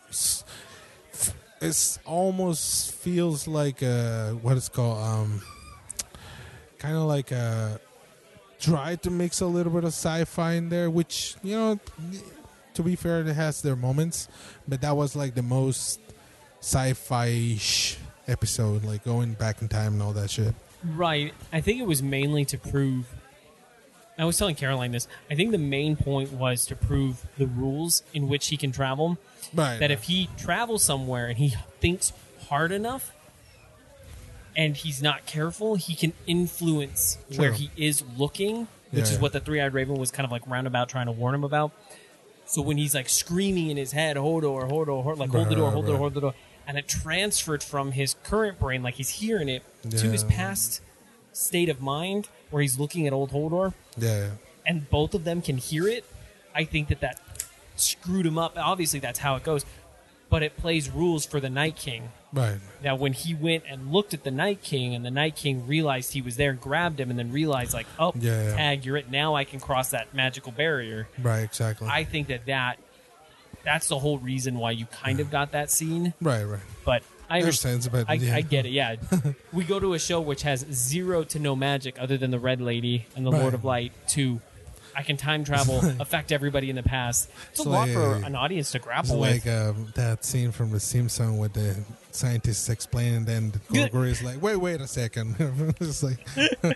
It's almost feels like a, what it's called, um, kind of like a try to mix a little bit of sci-fi in there, which, you know, to be fair, it has their moments, but that was like the most sci-fi-ish episode, like going back in time and all that shit. right. I think it was mainly to prove. I was telling Caroline this. I think the main point was to prove the rules in which he can travel. Right. That if he travels somewhere and he thinks hard enough and he's not careful, he can influence True. where he is looking, which Yeah, is yeah. what the Three-Eyed Raven was kind of like roundabout trying to warn him about. So when he's like screaming in his head, Hodor, Hodor, Hodor, like hold the door, Right, hold the door, right. hold the door, and it transferred from his current brain, like he's hearing it, to his Yeah. past state of mind where he's looking at old Hodor, Yeah. and both of them can hear it. I think that that screwed him up. Obviously, that's how it goes. but it plays rules for the Night King. Right. Now, when he went and looked at the Night King, and the Night King realized he was there and grabbed him, and then realized, like, oh, Yeah, yeah. tag, you're it. Now I can cross that magical barrier. Right. Exactly. I think that, that that's the whole reason why you kind of got that scene. right. Right. But I Makes understand. sense, but I, yeah. I get it, yeah. We go to a show which has zero to no magic other than the Red Lady and the Right. Lord of Light to I can time travel, affect everybody in the past. It's, It's a lot like- for an audience to It's grapple with. like um, that scene from The Simpsons with the scientists explaining, and then the Yeah. Gorgory is like, "Wait, wait a second." It's like,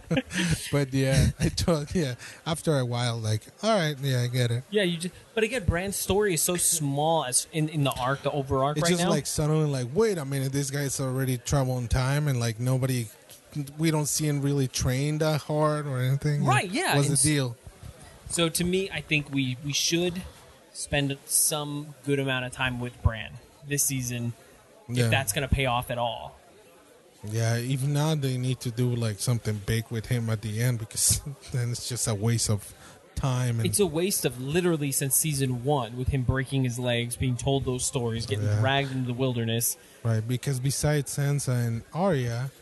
but yeah, I told yeah. After a while, like, all right, yeah, I get it. Yeah, you just, but again, Bran's story is so small as in, in the arc, the over arc It's right just now. like suddenly, like, wait a minute, this guy's already traveling time, and like nobody, we don't see him really train that hard or anything. Right, yeah, What's and the deal? So to me, I think we, we should spend some good amount of time with Bran this season Yeah, if that's going to pay off at all. yeah. Even now, they need to do like something big with him at the end because then it's just a waste of time. And It's a waste of literally since season one with him breaking his legs, being told those stories, getting Yeah. dragged into the wilderness. right, because besides Sansa and Arya,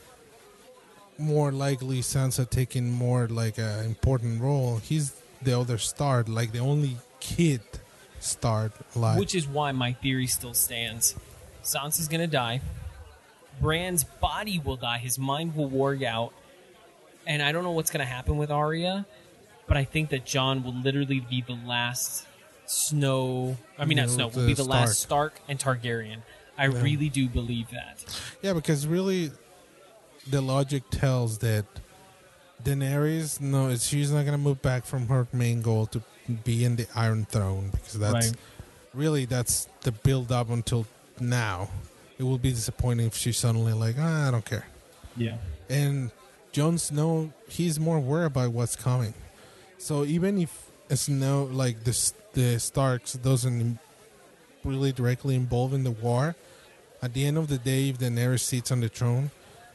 more likely Sansa taking more like an important role. He's the other star, like the only kid starred alive. Which is why my theory still stands. Sansa's gonna die. Bran's body will die. His mind will warg out. And I don't know what's gonna happen with Arya, but I think that Jon will literally be the last Snow. I mean, not No, Snow. Will the be the last Stark and Targaryen. I really do believe that. Yeah, because really, the logic tells that Daenerys, no, she's not gonna move back from her main goal to be in the Iron Throne because that's Right. really that's the build up until now. It will be disappointing if she's suddenly like, ah, I don't care. Yeah. And Jon Snow, he's more worried about what's coming. So even if Snow, like the the Starks, doesn't really directly involve in the war, at the end of the day, if Daenerys sits on the throne,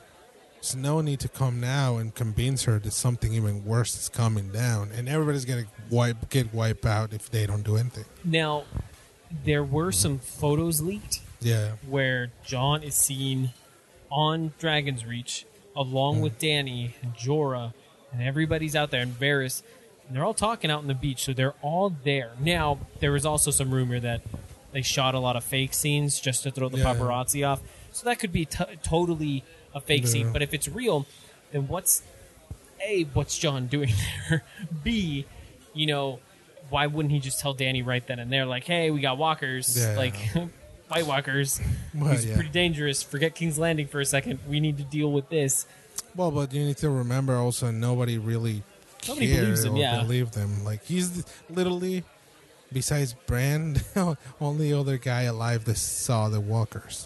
Snow need to come now and convince her that something even worse is coming down, and everybody's gonna wipe get wiped out if they don't do anything. Now, there were some photos leaked Yeah, where Jon is seen on Dragon's Reach along with Dany and Jorah, and everybody's out there, and Varys, and they're all talking out on the beach, so they're all there. Now, there was also some rumor that they shot a lot of fake scenes just to throw the Yeah. paparazzi off, so that could be t- totally a fake Yeah. scene. But if it's real, then what's A, what's Jon doing there? B, you know, why wouldn't he just tell Dany right then and there, like, hey, we got walkers, Yeah. like White Walkers. well, It's yeah. pretty dangerous. Forget King's Landing for a second. We need to deal with this. Well, but you need to remember also nobody really Nobody cared believes him, or yeah. believed him. Like he's literally, besides Bran, only other guy alive that saw the walkers.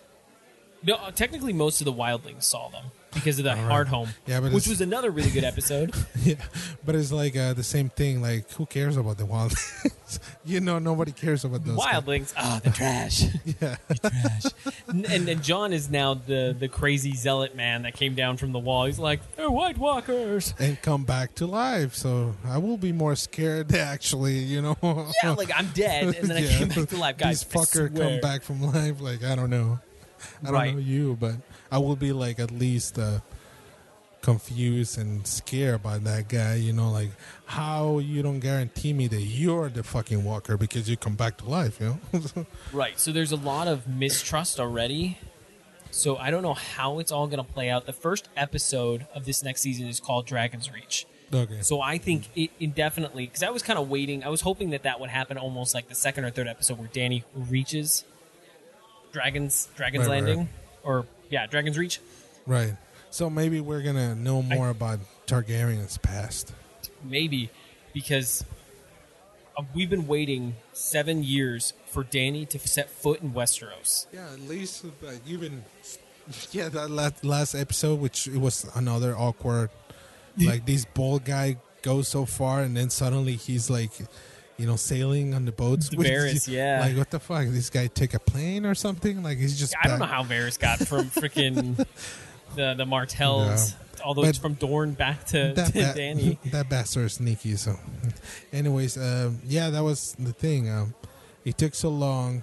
No, uh, technically, most of the wildlings saw them because of the All right. hard home, Yeah, but which it's- was another really good episode. Yeah, but it's like uh, the same thing. Like, who cares about the wild? you know, nobody cares about those. guys. Wildlings, ah, the trash, Yeah, trash. and, and Jon is now the the crazy zealot man that came down from the wall. He's like, they're White Walkers. and come back to life. So I will be more scared. Actually, you know. Yeah, like I'm dead, and then I Yeah. came back to life, guys. This fucker I swear. come back from life. Like I don't know. I don't Right. know you, but I will be like at least uh, confused and scared about that guy. You know, like how you don't guarantee me that you're the fucking walker because you come back to life. You know. Right. So there's a lot of mistrust already. So I don't know how it's all going to play out. The first episode of this next season is called Dragon's Reach. okay. So I think it indefinitely, because I was kind of waiting. I was hoping that that would happen almost like the second or third episode where Dany reaches Dragon's Dragon's Right, right, Landing, right. or yeah, Dragon's Reach. Right. So maybe we're gonna know more about Targaryen's past. Maybe because uh, we've been waiting seven years for Dany to set foot in Westeros. Yeah, at least uh, even yeah that last, last episode, which it was another awkward. Like this bald guy goes so far, and then suddenly he's like, you know, sailing on the boats. with- Varys, yeah. Like what the fuck? This guy take a plane or something? Like he's just. I don't know back- how Varys got from freaking the the Martells, although it's But from Dorne back to, that, to ba- Dany. that bastard is sneaky. So, anyways, um, yeah, that was the thing. Um, it took so long.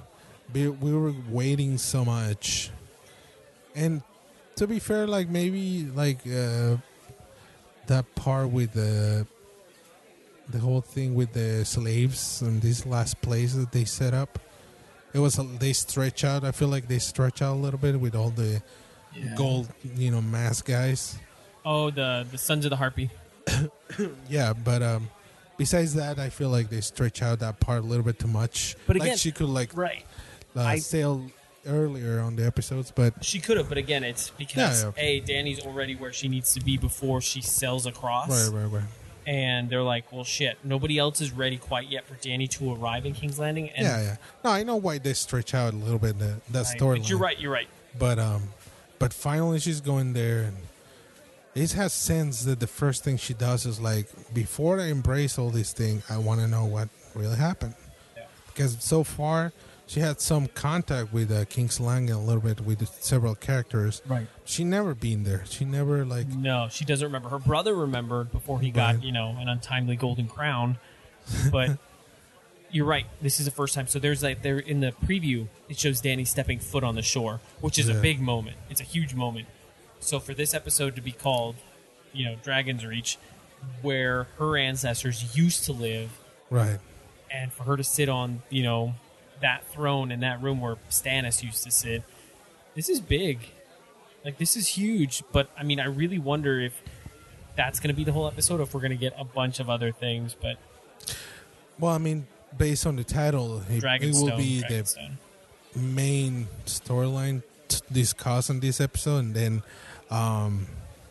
we, we were waiting so much. And to be fair, like maybe like uh, that part with the the whole thing with the slaves and this last place that they set up, it was a, they stretch out. I feel like they stretch out a little bit with all the Yeah. gold, you know, mask guys. Oh, the the Sons of the Harpy. Yeah, but um, besides that, I feel like they stretch out that part a little bit too much. But like again- she could like Right. uh, I- sail earlier on the episodes, but She could have, but again, it's because Yeah, yeah. a Danny's already where she needs to be before she sails across, right, right, right. and they're like, "Well, shit, nobody else is ready quite yet for Danny to arrive in King's Landing." And Yeah, yeah. No, I know why they stretch out a little bit the that Right. storyline. But you're right. You're right. But um, but finally she's going there, and it has sense that the first thing she does is like, before I embrace all these things, I want to know what really happened. Yeah. Because so far she had some contact with uh, King's Landing a little bit with several characters. Right. She never been there. She never like No, she doesn't remember. Her brother remembered before he got, Right. you know, an untimely golden crown. But you're right. This is the first time. So there's like there in the preview, it shows Danny stepping foot on the shore, which is a Yeah. big moment. It's a huge moment. So for this episode to be called, you know, Dragon's Reach, where her ancestors used to live, right. and for her to sit on, you know, that throne in that room where Stannis used to sit, this is big. Like, this is huge. But, I mean, I really wonder if that's going to be the whole episode, or if we're going to get a bunch of other things. But Well, I mean, based on the title, it, it Dragonstone, will be Dragonstone. the main storyline to discuss on this episode, and then um,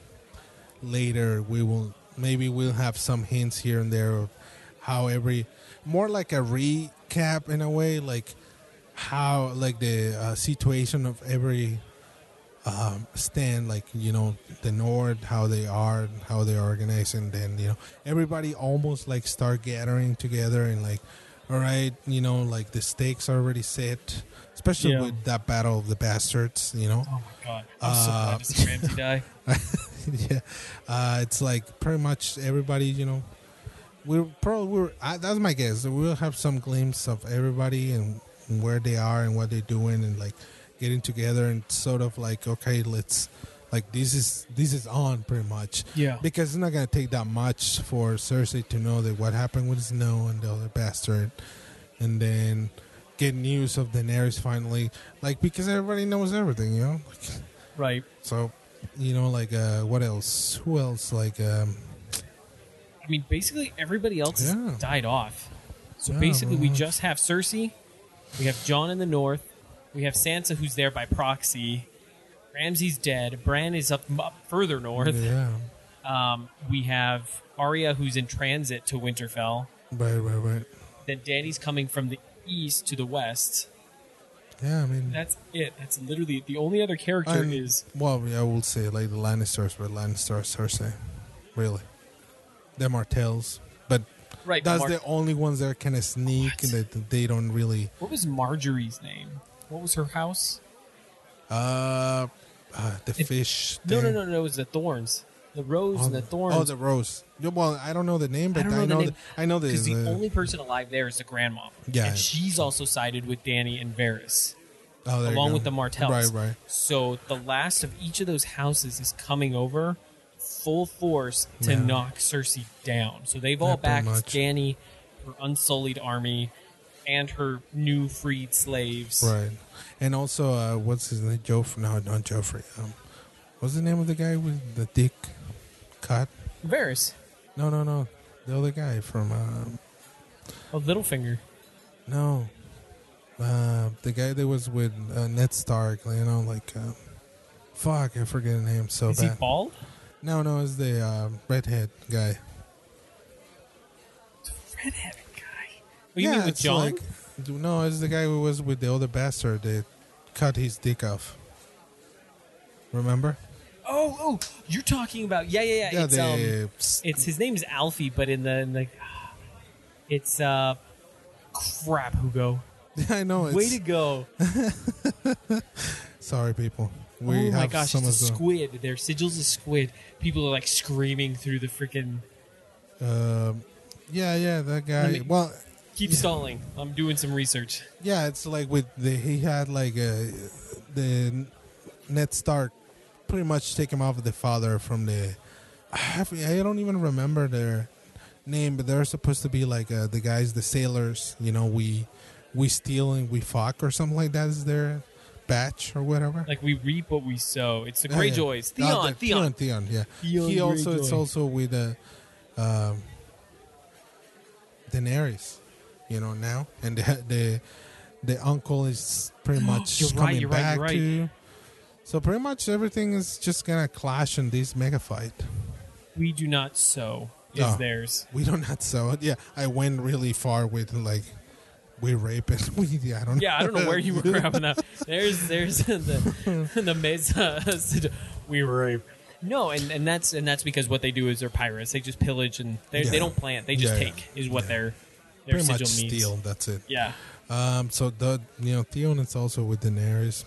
later we will maybe we'll have some hints here and there of how every more like a recap in a way, like how like the uh, situation of every um, stand, like, you know, the Nord, how they are, how they are organized, and then, you know, everybody almost like start gathering together and like, all right, you know, like the stakes are already set, especially Yeah. with that battle of the bastards, you know. Oh, my God. I'm so Uh, glad to see Ramsay die. Yeah, uh, it's like pretty much everybody, you know. We're probably we're I, that's my guess. We'll have some glimpse of everybody and where they are and what they're doing, and like getting together and sort of like, okay, let's like this is this is on pretty much. Yeah. Because it's not gonna take that much for Cersei to know that what happened with Snow and the other bastard, and then get news of Daenerys finally, like, because everybody knows everything, you know. Right. So, you know, like, uh, what else? Who else? Like, um, I mean, basically everybody else Yeah. has died off. So Yeah, basically, we well- just have Cersei, we have Jon in the north, we have Sansa who's there by proxy, Ramsay's dead, Bran is up, up further north, yeah, um, we have Arya who's in transit to Winterfell, right, right, right. then Dany's coming from the east to the west. Yeah, I mean, That's it. That's literally the only other character and- is well, yeah, I will say like the Lannisters, but Lannister, Cersei, really, the Martells, but right. but that's Mar- the only ones that kind of sneak What? and that they don't really. what was Marjorie's name? What was her house? Uh, uh the It- fish. No, no, thing. no, no. It was the thorns, the rose Oh, and the thorns. Oh, the rose. Yeah, well, I don't know the name, but I don't know I the know. name. The, I know the. Because the the- only person alive there is the grandma. Yeah. And she's also sided with Danny and Varys, oh, there you along go. with the Martells. Right, right. So the last of each of those houses is coming over full force to Yeah. knock Cersei down. So they've Yeah, all pretty backed much. Danny, her unsullied army, and her new freed slaves. Right, and also, uh, what's his name? Joffrey? No, not Joffrey. Um, what's the name of the guy with the dick cut? Varys. No, no, no. The other guy from um, Oh, Littlefinger. no, uh, the guy that was with uh, Ned Stark. You know, like uh, fuck, I forget the name so Is he bad. bald? No, no, it's the uh, redhead guy. Redheaded guy. Oh, you mean with it's John? like no, it's the guy who was with the other bastard that cut his dick off. Remember? Oh, oh, you're talking about yeah, yeah, yeah. it's, um, the it's his name is Alfie, but in the, in the it's uh, crap, Hugo. I know. It's, Way to go! sorry, people. We oh my have gosh, some it's a of the. squid. They're sigils of squid. People are like screaming through the freaking. Um, yeah, yeah, that guy. Let me- well, Keep stalling. I'm doing some research. Yeah, it's like with the he had like a, the Ned Stark pretty much take him off the father from the. I, have, I don't even remember their name, but they're supposed to be like uh, the guys, the sailors. You know, we we steal and we fuck or something like that is their batch or whatever. Like we reap what we sow. It's the Yeah, yeah. Greyjoys. Theon, Uh, the- Theon. Theon, Theon, yeah. Theon he also it's Greyjoy. also with uh, um, Daenerys, you know now, and the the, the uncle is pretty much You're right, coming you're right, back you're right. to. So pretty much everything is just gonna clash in this mega fight. We do not sow is No. theirs. We don't have so yeah. I went really far with like we rape it. We yeah, I don't. Yeah, I don't know where you were grabbing that. There's there's the the mesa. We rape. No, and, and that's and that's because what they do is they're pirates. They just pillage and they Yeah. they don't plant. They just Yeah, take is what yeah. their their Pretty much sigil means. steal. That's it. Yeah. Um. So the you know Theon is also with Daenerys.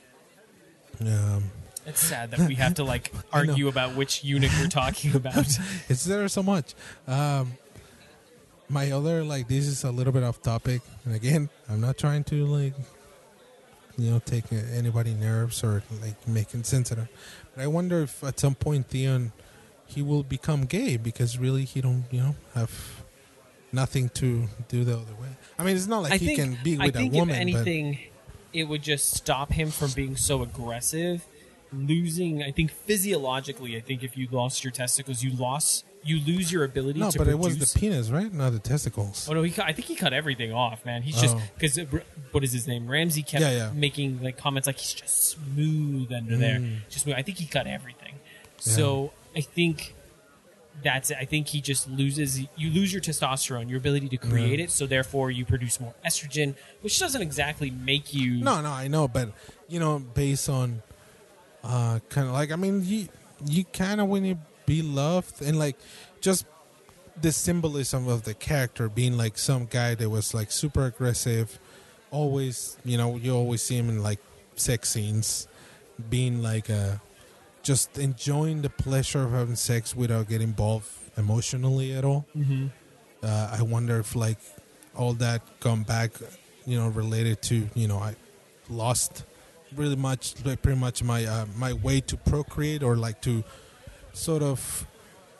Um. It's sad that we have to like argue about which eunuch we're talking about. It's there so much. Um, my other like this is a little bit off topic, and again, I'm not trying to like, you know, take anybody nerves or like make it sensitive. But I wonder if at some point Theon, he will become gay because really he don't you know have nothing to do the other way. I mean, it's not like I he think, can be I with think a woman. if anything, it would just stop him from being so aggressive. Losing, I think physiologically, I think if you lost your testicles, you lost, you lose your ability but no, to but produce. it was the penis, right? Not the testicles. Oh no, he cut, I think he cut everything off, man. He's just Oh. because what is his name? Ramsey kept Yeah, yeah. making like comments like he's just smooth under there. Just smooth. I think he cut everything. So I think that's it. I think he just loses. You lose your testosterone, your ability to create it. So therefore, you produce more estrogen, which doesn't exactly make you. No, no, I know, but you know, based on uh, kind of like, I mean, you you kind of when you be loved and like just the symbolism of the character being like some guy that was like super aggressive, always, you know, you always see him in like sex scenes, being like uh, just enjoying the pleasure of having sex without getting involved emotionally at all. Mhm. Uh, I wonder if like all that come back, you know, related to you know I lost really much, like pretty much my uh, my way to procreate or like to sort of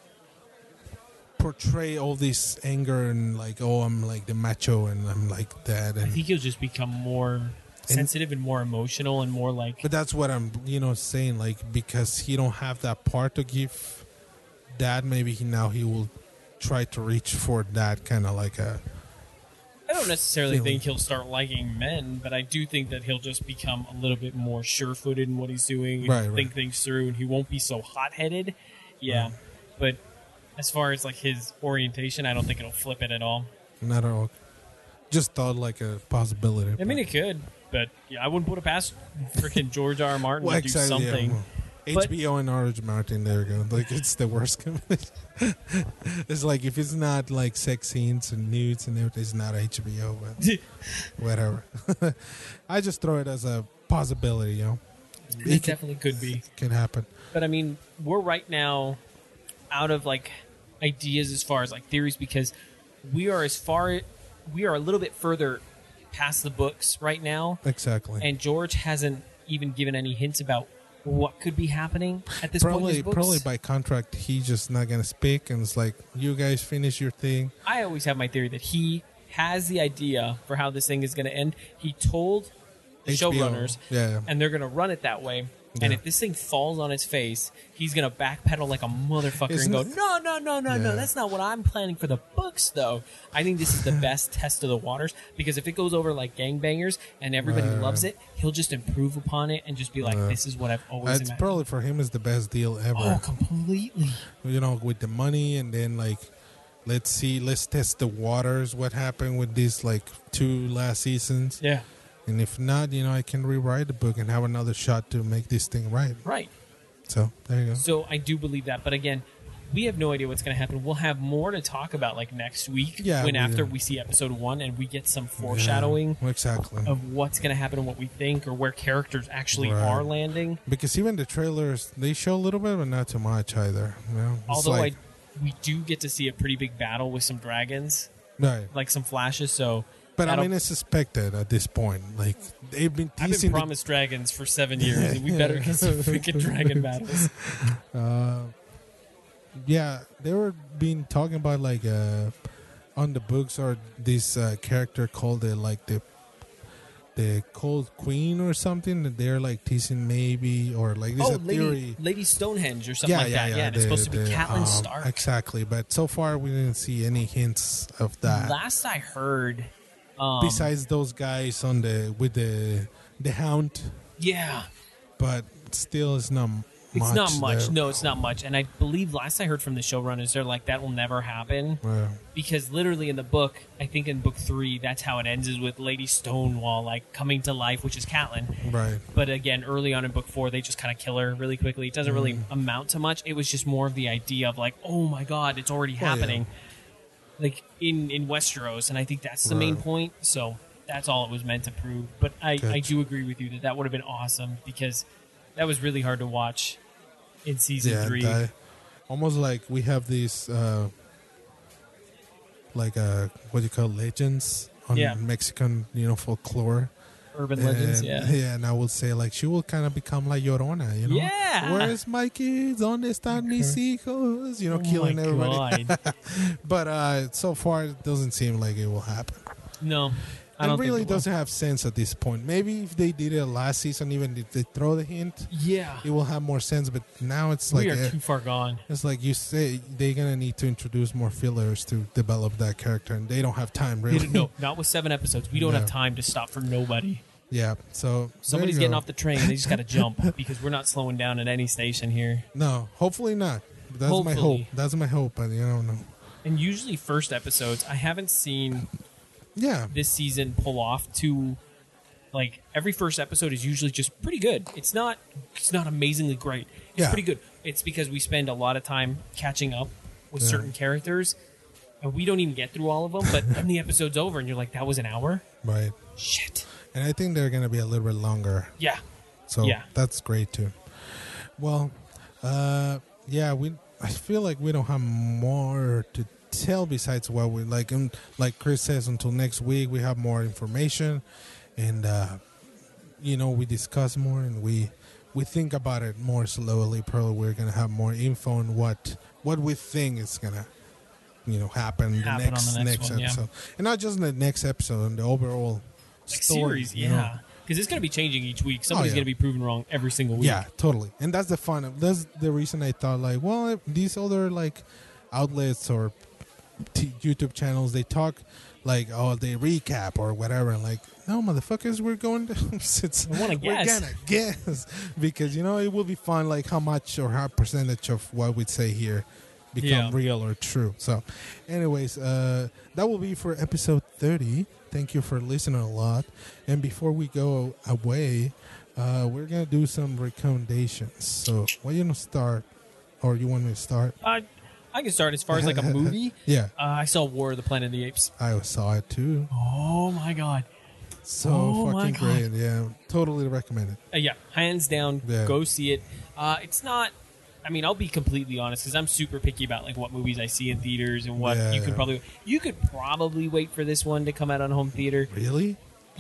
portray all this anger and like oh I'm like the macho and I'm like that I and think he'll just become more sensitive and more emotional and more like. but that's what I'm you know saying like because he don't have that part to give that maybe he now he will try to reach for that kind of like a I don't necessarily feeling. think he'll start liking men, but I do think that he'll just become a little bit more sure-footed in what he's doing, and Right, think right. things through, and he won't be so hot-headed. Yeah, but as far as like his orientation, I don't think it'll flip it at all. not at all just thought like a possibility. I mean, it could, but yeah, I wouldn't put it past freaking George R. R. Martin Well, to do exactly, yeah. something. H B O and R H Martin, there you go. Like it's the worst combination. It's like if it's not like sex scenes and nudes and everything, it's not H B O, but whatever. I just throw it as a possibility, you know. It It can, definitely could be. can happen. But I mean, we're right now out of like ideas as far as like theories because we are as far we are a little bit further past the books right now, Exactly. and George hasn't even given any hints about what could be happening at this point in probably his books. probably by contract he's just not gonna speak and it's like you guys finish your thing. I always have my theory that he has the idea for how this thing is going to end. He told the H B O, showrunners, yeah. and they're going to run it that way. And Yeah. if this thing falls on its face, he's going to backpedal like a motherfucker Isn't and go, it- no, no, no, no, no. Yeah. That's not what I'm planning for the books, though. I think this is the best test of the waters because if it goes over like gangbangers and everybody Right, loves right. it, he'll just improve upon it and just be like, Yeah. this is what I've always It's imagined. probably for him is the best deal ever. Oh, completely. You know, with the money and then like let's see, let's test the waters. What happened with these like two last seasons? Yeah, And if not, you know, I can rewrite the book and have another shot to make this thing right. right. So there you go. So I do believe that, but again, we have no idea what's going to happen. We'll have more to talk about like next week Yeah, when we- after we see episode one and we get some foreshadowing Yeah, exactly. of what's going to happen and what we think or where characters actually Right. are landing. Because even the trailers, they show a little bit, but not too much either. You know? It's Although like, I, we do get to see a pretty big battle with some dragons. Right. like some flashes. So, But I that'll- mean, it's suspected at this point. Like they've been I've been teasing. the- promised dragons for seven years, and we better get some freaking dragon battles. Uh, yeah, they were being talking about like uh, on the books or this uh, character called the like the the Cold Queen or something that they're like teasing maybe or like there's Oh, a Lady, theory. Lady Stonehenge or something like that. Yeah, and it's the- supposed to be the, Catelyn um, Stark. Exactly, but so far we didn't see any hints of that. Last I heard, um, Besides those guys on the with the the Hound, yeah, but still it's not. it's much not much. there. No, it's not much. And I believe last I heard from the showrunners, they're like, that will never happen. Well, Because literally in the book, I think in book three, that's how it ends, is with Lady Stonewall like coming to life, which is Catelyn. right. But again, early on in book four, they just kind of kill her really quickly. It doesn't really Mm. amount to much. It was just more of the idea of like, oh my god, it's already Oh, yeah. happening, like in in Westeros, and I think that's the main Right. point. So that's all it was meant to prove. But I, I Gotcha. do agree with you that that would have been awesome because that was really hard to watch in season Yeah, three. that- almost like we have these uh, like uh, what do you call legends on Yeah. Mexican, you know, folklore. Urban legends, And- yeah. yeah, and I would say like she will kind of become like Llorona, you know. Yeah. Where's my kids? ¿Dónde están mis hijos? You know, Oh killing my everybody. God. But uh, so far, it doesn't seem like it will happen. No, I It don't really think it will. doesn't have sense at this point. Maybe if they did it last season, even if they throw the hint, Yeah, it will have more sense. But now it's like we are eh, too far gone. it's like you say they're gonna need to introduce more fillers to develop that character, and they don't have time We really. don't- No, not with seven episodes. We don't No. have time to stop for nobody. Yeah, so Somebody's there you getting go. off the train. They just got to jump because we're not slowing down at any station here. No, hopefully not. That's my Hopefully. hope. That's my hope, but you don't know. And usually, first episodes, I haven't seen Yeah, this season pull off to like every first episode is usually just pretty good. It's not it's not amazingly great. It's Yeah. pretty good. It's because we spend a lot of time catching up with Yeah. certain characters, and we don't even get through all of them. But then the episode's over, and you're like, "That was an hour." right. Shit. And I think they're gonna be a little bit longer, Yeah. so Yeah. that's great too. Well, uh, yeah, we. I feel like we don't have more to tell besides what we like. And like Chris says, until next week we have more information, and uh, you know we discuss more and we we think about it more slowly. Probably we're gonna have more info on what what we think is gonna you know happen, Happen on the next the next next one, yeah. episode, and not just in the next episode, and the overall Like story, series, you know? yeah. Because it's going to be changing each week. Somebody's yeah. going to be proven wrong every single week. Yeah, totally. And that's the fun. of- That's the reason I thought like, well, if these other like outlets or t- YouTube channels, they talk like, oh, they recap or whatever. And like, no, motherfuckers, we're going to. it's, I wanna we're guess. gonna guess because you know it will be fun. Like how much or how percentage of what we say here become Yeah. real or true. So, anyways, uh, that will be for episode thirty. Thank you for listening a lot. And before we go away, uh, we're gonna do some recommendations. So, why you gonna start, or you want me to start? Uh, I can start as far as like a movie. Yeah, Uh, I saw War of the Planet of the Apes. I saw it too. Oh my god. So Oh my fucking God. great. Yeah, totally recommend it. Uh, yeah, hands down, Yeah. go see it. Uh, it's not. I mean, I'll be completely honest because I'm super picky about like what movies I see in theaters and what Yeah, you could yeah. probably you could probably wait for this one to come out on home theater. Really?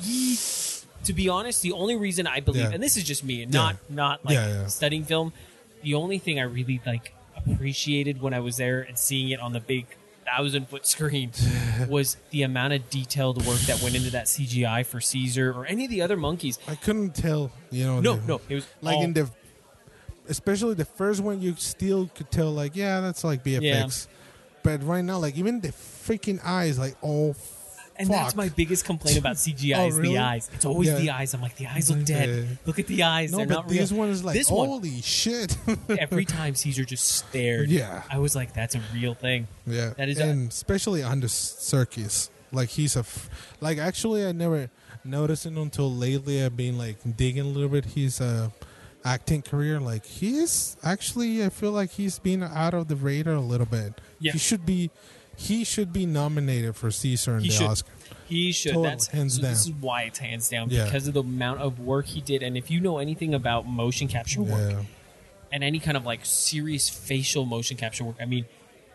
To be honest, the only reason I believe, Yeah. and this is just me, not not like Yeah, yeah. studying film, the only thing I really like appreciated when I was there and seeing it on the big thousand foot screen was the amount of detailed work that went into that C G I for Caesar or any of the other monkeys. I couldn't tell. You know. No, the- no, it was like all- in the, especially the first one, you still could tell. Like, yeah, that's like V F X. But right now, like even the freaking eyes, like oh. And fuck. that's my biggest complaint about C G I Oh, is really? the eyes. It's always Yeah. the eyes. I'm like, the eyes look dead. Yeah. Look at the eyes. No, They're but not this real. one is like, This one- holy shit. Every time Caesar just stared, Yeah. I was like, that's a real thing. Yeah, That is a- and especially under Circus, like he's a, f- like actually I never noticed it until lately. I've been like digging a little bit his uh, acting career. Like he is actually, I feel like he's been out of the radar a little bit. Yeah. He should be, he should be nominated for Caesar and He the should. Oscar. He should. Totally, That's hands so This is down. why it's hands down Yeah. because of the amount of work he did. And if you know anything about motion capture work Yeah, and any kind of like serious facial motion capture work, I mean,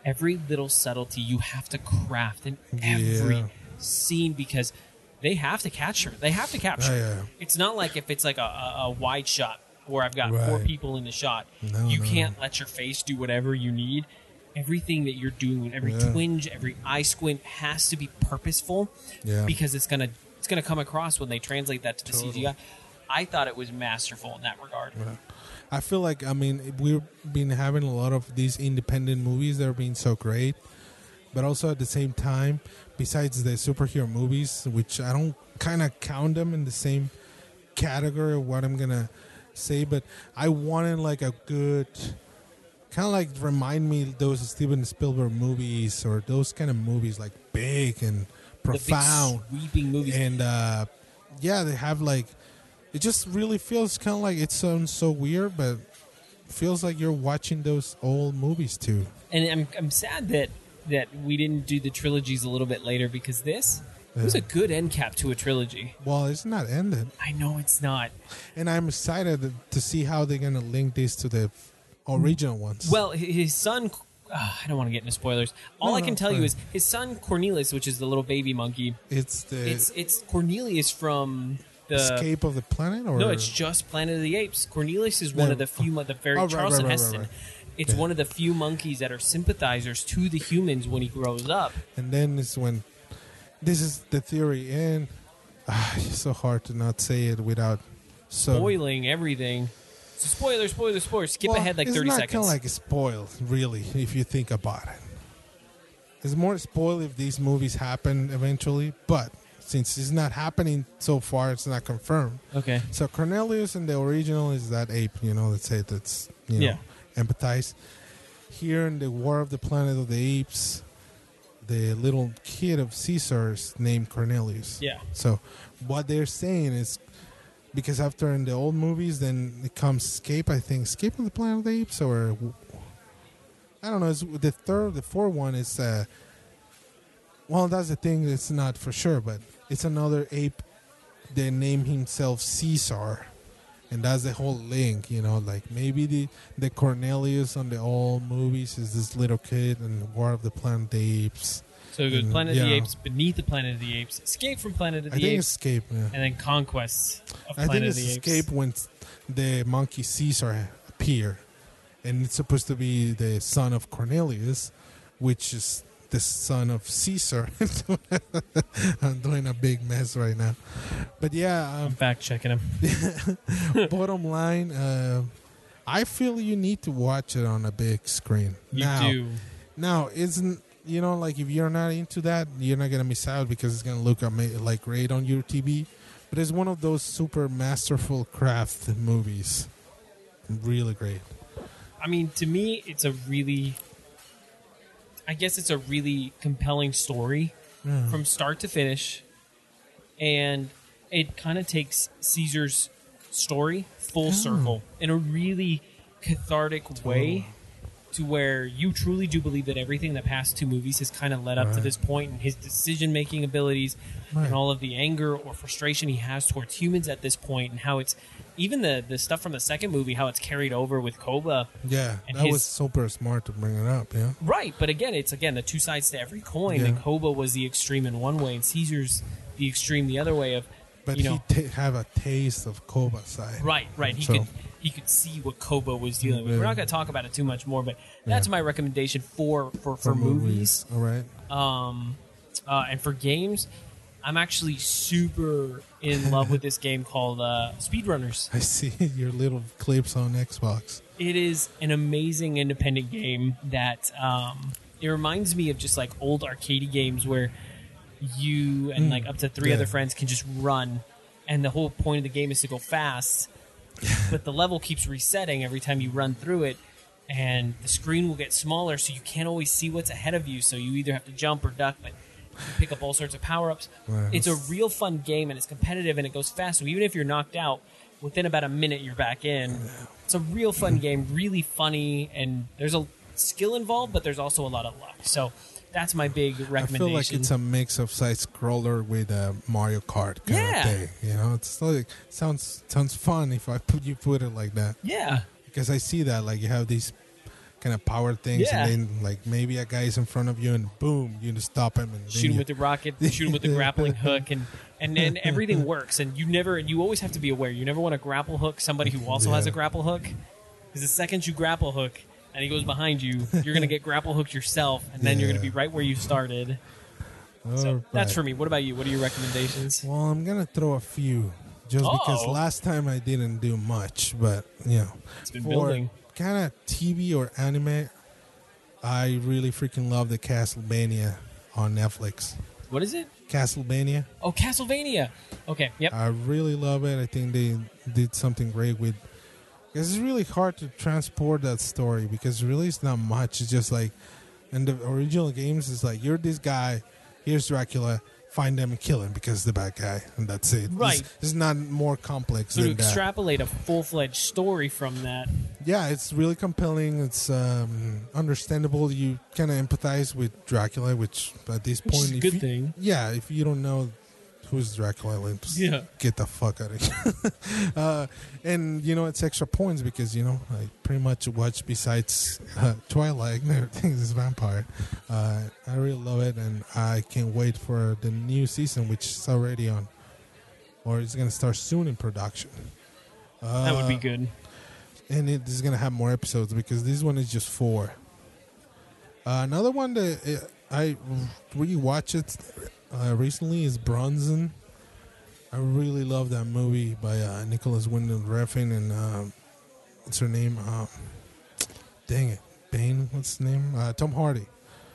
every little subtlety you have to craft in every Yeah. scene because they have to capture. They have to capture. Oh, yeah. It's not like if it's like a, a, a wide shot where I've got four Right. people in the shot. No, you no. can't let your face do whatever you need. Everything that you're doing, every Yeah. twinge, every eye squint has to be purposeful Yeah. because it's gonna it's gonna come across when they translate that to the Totally. C G I. I thought it was masterful in that regard. I feel like, I mean, we've been having a lot of these independent movies that are being so great, but also at the same time, besides the superhero movies, which I don't kind of count them in the same category of what I'm gonna say, but I wanted like a good, kind of like remind me those Steven Spielberg movies or those kind of movies, like big and profound. The big sweeping movies. And uh, yeah, they have like, it just really feels kind of like, it sounds so weird, but feels like you're watching those old movies too. And I'm I'm sad that that we didn't do the trilogies a little bit later because this was Yeah. a good end cap to a trilogy. Well, it's not ended, I know it's not. and I'm excited to see how they're gonna link this to the original ones. Well, hi- his son. Uh, I don't want to get into spoilers. All No, I can no, tell you fine. is his son Cornelius, which is the little baby monkey. it's the It's it's Cornelius from the. Escape of the Planet, or No, it's just Planet of the Apes. Cornelius is one No. of the few, mon- the very Oh, right, Charleston right, right, Heston. right, It's Yeah. one of the few monkeys that are sympathizers to the humans when he grows up. and then it's when this is the theory, and ah, it's so hard to not say it without so Spoiling everything. So spoiler, spoiler, spoiler. Skip Well, ahead like it's thirty not seconds. kind of like spoiled, really, if you think about it. It's more spoiled if these movies happen eventually, but since it's not happening so far, it's not confirmed. okay. So Cornelius in the original is that ape, you know, let's say that's, you know, Yeah. empathize. Here in the War of the Planet of the Apes, the little kid of Caesar is named Cornelius. Yeah. So what they're saying is, because after in the old movies, then it comes Escape, I think, Escape of the Planet of the Apes, or I don't know. It's the third, the fourth one is, uh, well, that's the thing. It's not for sure, but it's another ape. They name himself Caesar, and that's the whole link. You know, like maybe the the Cornelius on the old movies is this little kid in War of the Planet of the Apes. So it goes And, Planet of the yeah. Apes, Beneath the Planet of the Apes, Escape from Planet of I the think Apes, Escape. Yeah. and then Conquests of I Planet think of it's the Escape Apes. when the monkey Caesar appear, and it's supposed to be the son of Cornelius, which is the son of Caesar. I'm doing a big mess right now, but yeah. I'm Um, fact checking him. bottom line, uh, I feel you need to watch it on a big screen. You now, do. now isn't you know like if you're not into that, you're not gonna miss out because it's gonna look ama- like great on your T V. But it's one of those super masterful craft movies. Really great. I mean, to me, it's a really. I guess it's a really compelling story Yeah. from start to finish, and it kind of takes Caesar's story full Oh. circle in a really cathartic way, to where you truly do believe that everything the past two movies has kind of led up to Right. this point, and his decision making abilities, Right. and all of the anger or frustration he has towards humans at this point, and how it's even the the stuff from the second movie, how it's carried over with Koba. Yeah, And that his- was super smart to bring it up. Yeah, Right, but again, it's again the two sides to every coin. Yeah. And Koba was the extreme in one way, and Caesar's the extreme the other way. Of but you he know, t- have a taste of Koba's side. right, right. He So- could he could see what Koba was dealing with. Yeah. We're not going to talk about it too much more, but that's Yeah. my recommendation for for, for, movies. All right. Um, uh, and for games, I'm actually super in love with this game called uh, Speedrunners. I see your little clips on Xbox. It is an amazing independent game that um, it reminds me of just like old arcade games where you and Mm, like up to three yeah. other friends can just run, and the whole point of the game is to go fast, but the level keeps resetting every time you run through it, and the screen will get smaller, so you can't always see what's ahead of you. So you either have to jump or duck, but you pick up all sorts of power ups. Wow. It's a real fun game, and it's competitive, and it goes fast. So even if you're knocked out, within about a minute you're back in. It's a real fun game, really funny, and there's a skill involved, but there's also a lot of luck. So that's my big I recommendation. feel like it's a mix of side scroller with a Mario Kart kind Yeah. of thing. You know, it's like sounds sounds fun if I put you put it like that, yeah, because I see that like you have these kind of power things, Yeah. and then like maybe a guy is in front of you, and boom, you just stop him and then Shoot him you- with the rocket, shoot him with the grappling hook, and and then everything works. And you never, you always have to be aware. You never want to grapple hook somebody who also has a Yeah. grapple hook, because the second you grapple hook and he goes behind you, you're gonna get grapple hooked yourself, and then you're gonna Yeah. be right where you started. So All that's right. for me. What about you? What are your recommendations? Well, I'm gonna throw a few, just because Oh. last time I didn't do much, but you know, It's been for building. kind of T V or anime, I really freaking love the Castlevania on Netflix. What is it? Castlevania, Oh, Castlevania. Okay. Yep. I really love it. I think they did something great with. Because it's really hard to transport that story because really it's not much. It's just like in the original games, it's like you're this guy, here's Dracula, find them and kill him because the bad guy, and that's it. Right. It's, it's not more complex So to than that. extrapolate a full fledged story from that, Yeah, it's really compelling. It's um, understandable. You kind of empathize with Dracula, which at this which point, is a if good you- thing. yeah, if you don't know who's Dracula, then just Yeah. get the fuck out of here. uh, and you know, it's extra points because you know I pretty much watch besides uh, Twilight and everything is vampire. Uh, I really love it, and I can't wait for the new season, which is already on, or it's gonna start soon in production. Uh, That would be good. and it is gonna have more episodes because this one is just four. Uh, another one that uh, I rewatched it uh, recently is Bronson. I really love that movie by uh, Nicholas Winding Refn and uh, what's her name? Uh, dang it, Bane. What's his name? Uh, Tom Hardy.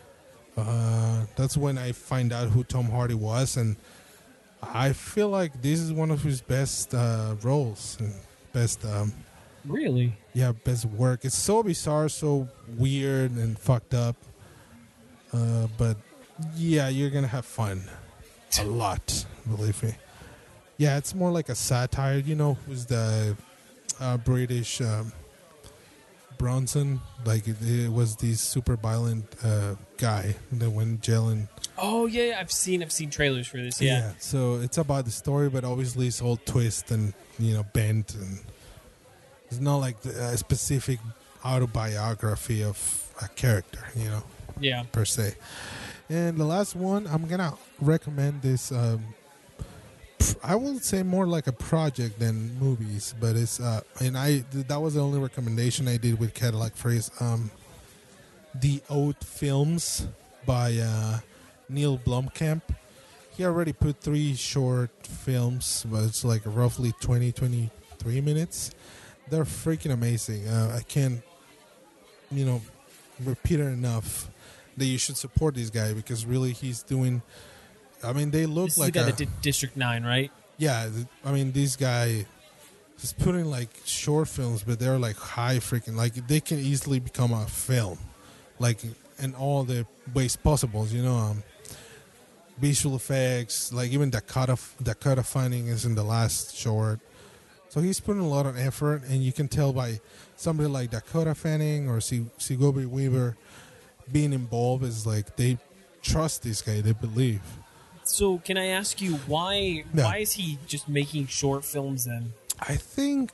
Uh, that's when I find out who Tom Hardy was, and I feel like this is one of his best uh, roles and best. Um, Really? yeah, best work. It's so bizarre, so weird and fucked up. Uh, but yeah, you're gonna have fun a lot, believe me. Yeah, it's more like a satire. You know, who's the uh, British um, Bronson? Like it, it was this super violent uh, guy that went in jail and Oh yeah, yeah, I've seen I've seen trailers for this. Yeah. So it's about the story, but obviously it's all twist and you know bent, and it's not like the, a specific autobiography of a character, you know, Yeah. per se. And the last one, I'm gonna recommend this. Um, pr- I will say more like a project than movies, but it's uh, and I that was the only recommendation I did with Cadillac Phrase. Um, the Oath Films by uh, Neil Blomkamp. He already put three short films, but it's like roughly twenty, twenty-three minutes. They're freaking amazing. Uh, I can't, you know, repeat it enough that you should support this guy because really he's doing. I mean, they look This is like the guy a, that did District Nine, right? yeah. th- I mean, this guy is putting like short films, but they're like high freaking like they can easily become a film, like in all the ways possible. You know, um, visual effects, like even Dakota Dakota Fanning is in the last short. So he's putting a lot of effort, and you can tell by somebody like Dakota Fanning or Sig- Sigourney Weaver being involved is like they trust this guy, they believe. So can I ask you why? Yeah. Why is he just making short films then? I think,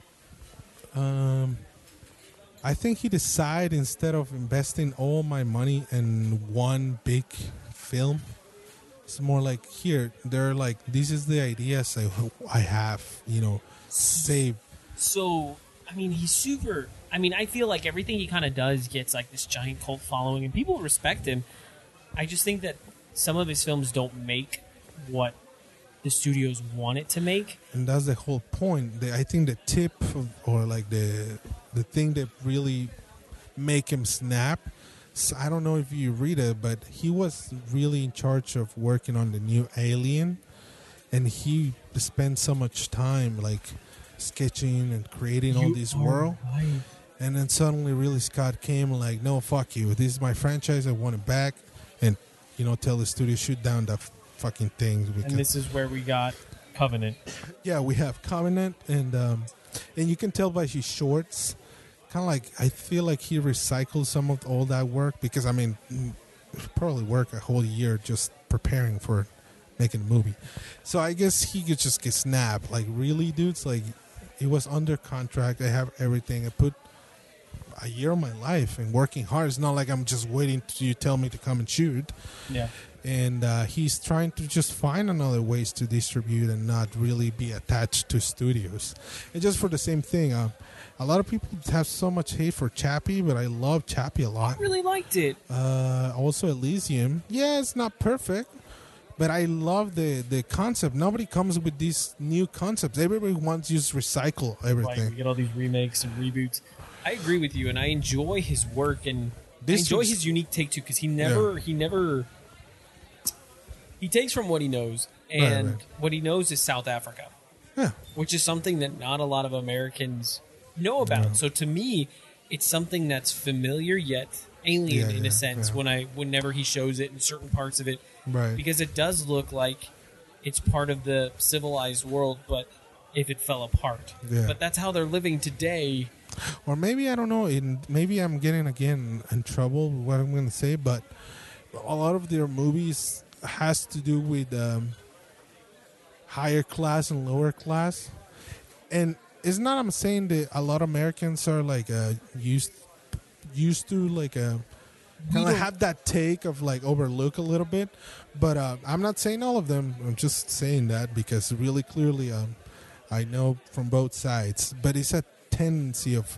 um, I think he decided instead of investing all my money in one big film, it's more like here they're like this is the ideas I, I have, you know, saved. So I mean, he's super. I mean, I feel like everything he kind of does gets like this giant cult following, and people respect him. I just think that some of his films don't make what the studios want it to make. And that's the whole point. The, I think the tip of, or like the the thing that really make him snap. So I don't know if you read it, but he was really in charge of working on the new Alien, and he spent so much time like sketching and creating all You this are world. right. And then suddenly, really, Scott came and like, no, fuck you. This is my franchise. I want it back, and you know, tell the studio shoot down that fucking thing. Because And this is where we got Covenant. yeah, we have Covenant, and um, and you can tell by his shorts, kind of like I feel like he recycled some of all that work because I mean, mm, probably work a whole year just preparing for making a movie. So I guess he could just get snapped. Like really, dudes, like it was under contract. I have everything. I put a year of my life and working hard. It's not like I'm just waiting to you tell me to come and shoot. Yeah. And uh, he's trying to just find another ways to distribute and not really be attached to studios. And just for the same thing, uh, a lot of people have so much hate for Chappie, but I love Chappie a lot. I really liked it. Uh, also Elysium. Yeah, it's not perfect, but I love the, the concept. Nobody comes with these new concepts. Everybody wants to just recycle everything. Right, we get all these remakes and reboots. I agree with you, and I enjoy his work, and This I enjoy was- his unique take too, because he never, Yeah. he never, he takes from what he knows, and Right, right. what he knows is South Africa, Yeah. which is something that not a lot of Americans know about. So to me, it's something that's familiar yet alien Yeah, in yeah, a sense yeah. when I, whenever he shows it in certain parts of it, Right. because it does look like it's part of the civilized world, but if it fell apart. Yeah. But that's how they're living today. Or maybe, I don't know, in, maybe I'm getting again in trouble with what I'm going to say, but a lot of their movies has to do with um, higher class and lower class. And it's not I'm saying that a lot of Americans are like uh, used used to like uh, kind of don't- have that take of like overlook a little bit. But uh, I'm not saying all of them. I'm just saying that because really clearly um, I know from both sides. But it's a tendency of,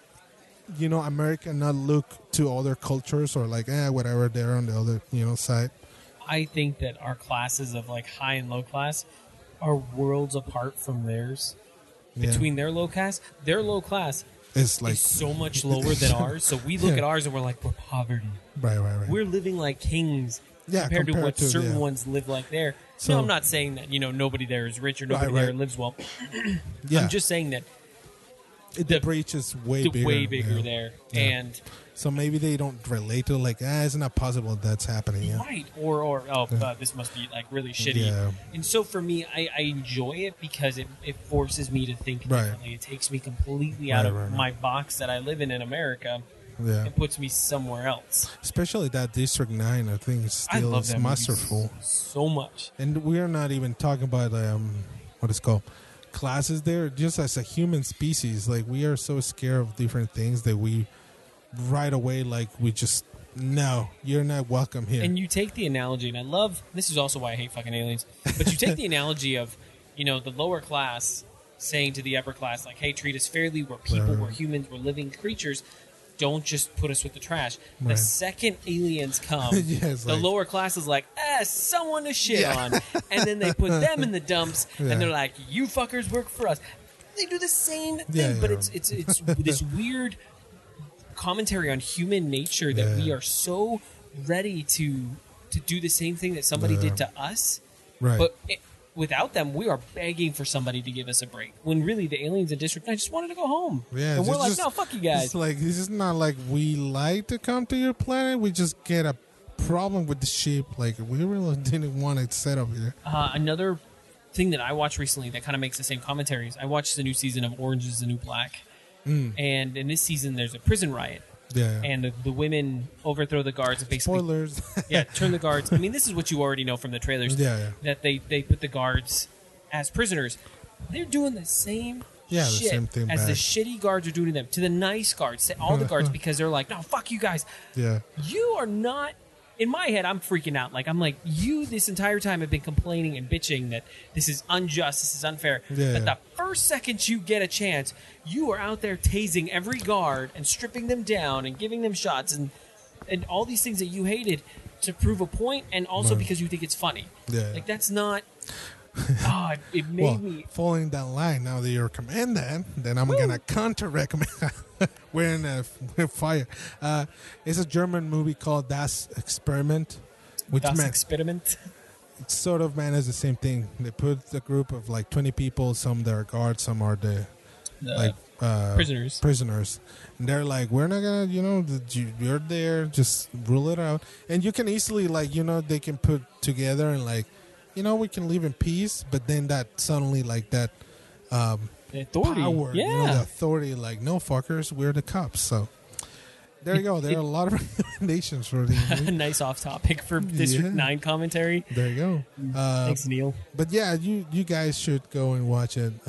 you know, America not look to other cultures or like, eh, whatever, they're on the other, you know, side. I think that our classes of like high and low class are worlds apart from theirs. Yeah. Between their low class, their low class It's like, is so much lower than ours. So we look Yeah. at ours and we're like, we're poverty. right, right, right. We're living like kings Yeah, compared, to compared what to- certain yeah. ones live like there. So- no, I'm not saying that, you know, nobody there is rich or nobody Right, right. there lives well. yeah, I'm just saying that the, the- breach is way the bigger. way bigger yeah. there. Yeah. And So maybe they don't relate to like, ah, it's not possible that's happening. Yeah. right, or or oh, God, this must be like really shitty. Yeah. And so for me, I, I enjoy it because it, it forces me to think Right. differently. It takes me completely out Right, of right, right. my box that I live in in America. Yeah. It puts me somewhere else. Especially that District nine, I think it's I still love is that movie masterful. so much. And we're not even talking about um, what is called classes there. Just as a human species, like we are so scared of different things that we right away, like we just no, you're not welcome here. And you take the analogy, and I love this is also why I hate fucking aliens. But you take the analogy of, you know, the lower class saying to the upper class, like, "Hey, treat us fairly. We're people. Right. We're humans. We're living creatures. Don't just put us with the trash." The Right. second aliens come, Yeah, it's the like- lower class is like, "Ah, someone to shit Yeah. on," and then they put them in the dumps, Yeah. and they're like, "You fuckers work for us." They do the same thing, Yeah, but yeah. it's it's it's this weird commentary on human nature that Yeah. we are so ready to to do the same thing that somebody Yeah. did to us, right. but it, without them, we are begging for somebody to give us a break. When really, the aliens in District Nine just wanted to go home, Yeah, and we're it's like, just- "No, fuck you guys." It's like this is not like we like to come to your planet. We just get a problem with the ship. Like we really didn't want it set up here. Uh, another thing that I watched recently that kind of makes the same commentaries. I watched the new season of Orange Is the New Black, Mm. and in this season, there's a prison riot, Yeah. and the, the women overthrow the guards and basically, Spoilers. yeah, turn the guards. I mean, this is what you already know from the trailers. Yeah, yeah. That they they put the guards as prisoners. They're doing the same. Yeah, the shit same thing as the back. shitty guards are doing to them, to the nice guards, to all the guards, because they're like, "No, fuck you guys. yeah. You are not." In my head, I'm freaking out. Like I'm like, you this entire time have been complaining and bitching that this is unjust, this is unfair. Yeah. But the first second you get a chance, you are out there tasing every guard and stripping them down and giving them shots and and all these things that you hated to prove a point, and also Right. because you think it's funny. Yeah. Like that's not. Oh, it, it made Well, me. following that line, now that you recommend that, then I'm gonna counter recommend. We're in a we're fire. Uh, it's a German movie called Das Experiment, which Das meant Experiment. it's sort of man is the same thing. They put a group of like twenty people. Some that are guards, some are the The like uh, prisoners. prisoners, and they're like, we're not gonna, you know, the- you- you're there, just rule it out, and you can easily like, you know, they can put together and like, you know, we can live in peace, but then that suddenly like that um, The authority. power, yeah. you know, the authority, like, no fuckers, we're the cops. So there you go. There It- are a lot of recommendations for the movie. Nice off topic for District Yeah. Nine commentary. There you go. Uh, Thanks, Neil. But yeah, you you guys should go and watch it. Uh,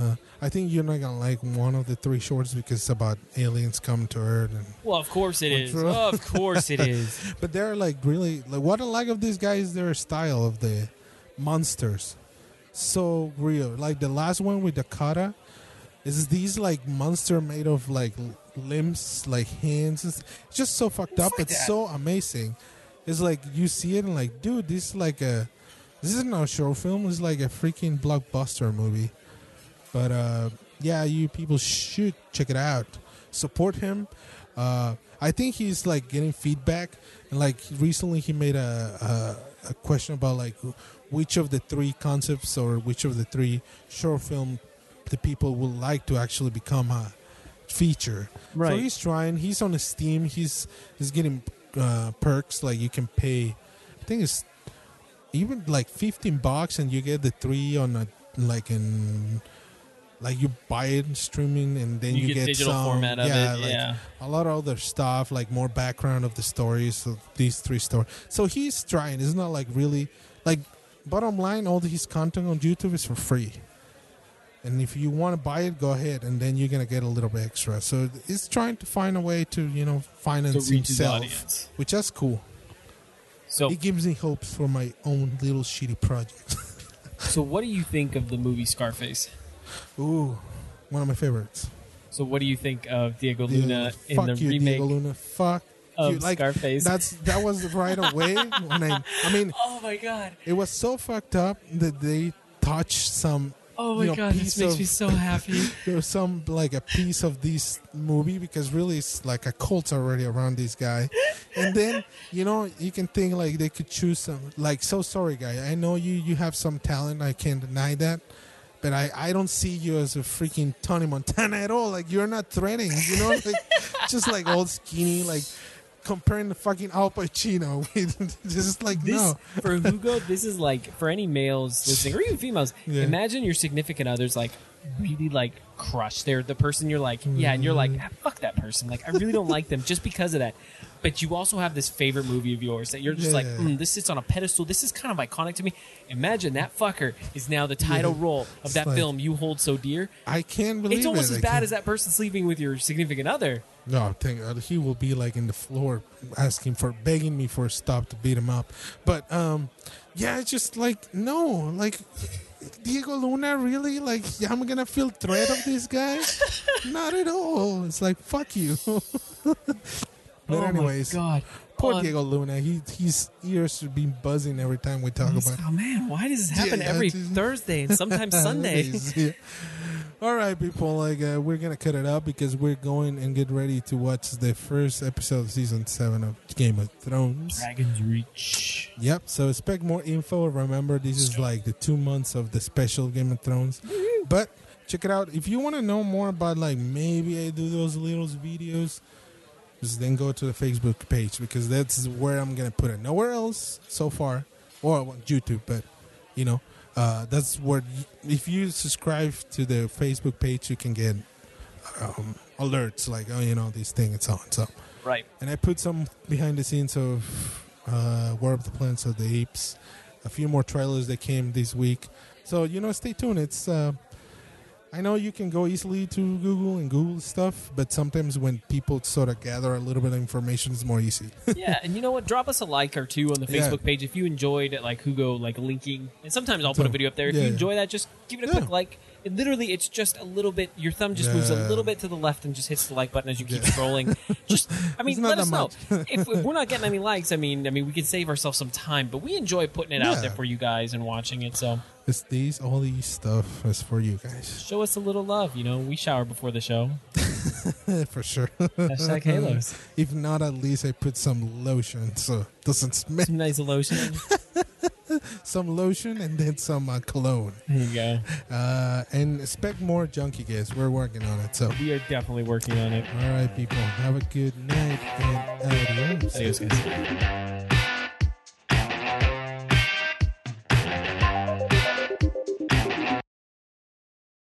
I think you're not gonna like one of the three shorts because it's about aliens coming to Earth. And Well, of course it is. True. Of course it is. but they're like really like what I like of these guys. Their style of the monsters, so real. Like the last one with Dakota, is these like monster made of like limbs, like hands. It's just so fucked up. like It's that. so amazing. It's like you see it and like, dude, this is like a this isn't a short film. It's like a freaking blockbuster movie. But uh, yeah, you people should check it out. Support him. Uh, I think he's like getting feedback, and like recently he made a, a a question about like which of the three concepts or which of the three short film the people would like to actually become a feature. Right. So he's trying. He's on Steam. He's he's getting uh, perks like you can pay. I think it's even like fifteen bucks, and you get the three on a like in. Like you buy it in streaming, and then You you, get digital some, format of yeah, it, like yeah. a lot of other stuff, like more background of the stories of these three stories. So he's trying. It's not like really like bottom line. All his content on YouTube is for free, and if you want to buy it, go ahead, and then you're gonna get a little bit extra. So he's trying to find a way to you know finance To reach his himself, audience. which is cool. So, It gives me hopes for my own little shitty project. so what do you think of the movie Scarface? Ooh, one of my favorites. So, what do you think of Diego Diego- Luna in fuck the you, remake Diego Luna. Fuck of you. Like, Scarface? That's that was right away when I. I mean, Oh my god! it was so fucked up that they touched some. Oh my you know, god! This piece makes of- me so happy. There was some like a piece of this movie because really it's like a cult already around this guy, and then you know you can think like they could choose some like so sorry guy. I know you you have some talent. I can't deny that. But I, I don't see you as a freaking Tony Montana at all. Like, you're not threatening, you know? Like, just like old skinny, like comparing the fucking Al Pacino with just like, This no. for Hugo, this is like for any males listening or even females. Yeah. Imagine your significant others like really like crushed. They're the person you're like, yeah, and you're like, ah, fuck that person. Like, I really don't like them just because of that. But you also have this favorite movie of yours that you're just Yeah. like, mm, this sits on a pedestal. This is kind of iconic to me. Imagine that fucker is now the title Yeah. role of It's that like- film you hold so dear. I can't believe It's almost it. as I bad can't- as that person sleeping with your significant other. No, thank God. He will be like in the floor asking for, begging me for a stop to beat him up. But, um, yeah, it's just like, no, like, Diego Luna, really? Like, I'm going to feel threat of this guy? Not at all. It's like, fuck you. But oh anyways, my god. poor Oh, Diego Luna. He his ears should be buzzing every time we talk about. Oh man, why does this happen Yeah, every it's- Thursday and sometimes Sunday? Yeah. All right, people. Like uh, we're gonna cut it up because we're going and get ready to watch the first episode of season seven of Game of Thrones. Dragon's Reach. Yep. So expect more info. Remember, this is like the two months of the special Game of Thrones. But check it out. If you want to know more about like maybe I do those little videos, just then go to the Facebook page because that's where I'm gonna put it. Nowhere else so far, or well, YouTube. But you know, uh, that's where y- if you subscribe to the Facebook page, you can get um, alerts like, oh, you know, this thing it's on. So. Right. And I put some behind the scenes of uh, War of the Planets of the Apes, a few more trailers that came this week. So, you know, stay tuned. It's uh, I know you can go easily to Google and Google stuff, but sometimes when people sort of gather a little bit of information, it's more easy. Yeah, and you know what? Drop us a like or two on the Yeah. Facebook page if you enjoyed it, like Hugo, like linking. And sometimes I'll put a So, video up there. If yeah, you yeah. enjoy that, just give it a Yeah. quick like. It, literally, it's just a little bit. Your thumb just moves a Yeah. little bit to the left and just hits the like button as you keep Yeah. scrolling. Just, I mean, It's not let us that know much. if, if we're not getting any likes. I mean, I mean, we can save ourselves some time, but we enjoy putting it out Yeah. there for you guys and watching it. So It's these, all these stuff is for you guys. show us a little love. You know, we shower before the show. For sure. Hashtag Halos. If not, at least I put some lotion so it doesn't smell. Some nice lotion. Some lotion and then some uh, cologne. There you go. Uh, and expect more junkie guys. We're working on it. So, We are definitely working on it. all right, people. Have a good night and adios. Adios, guys.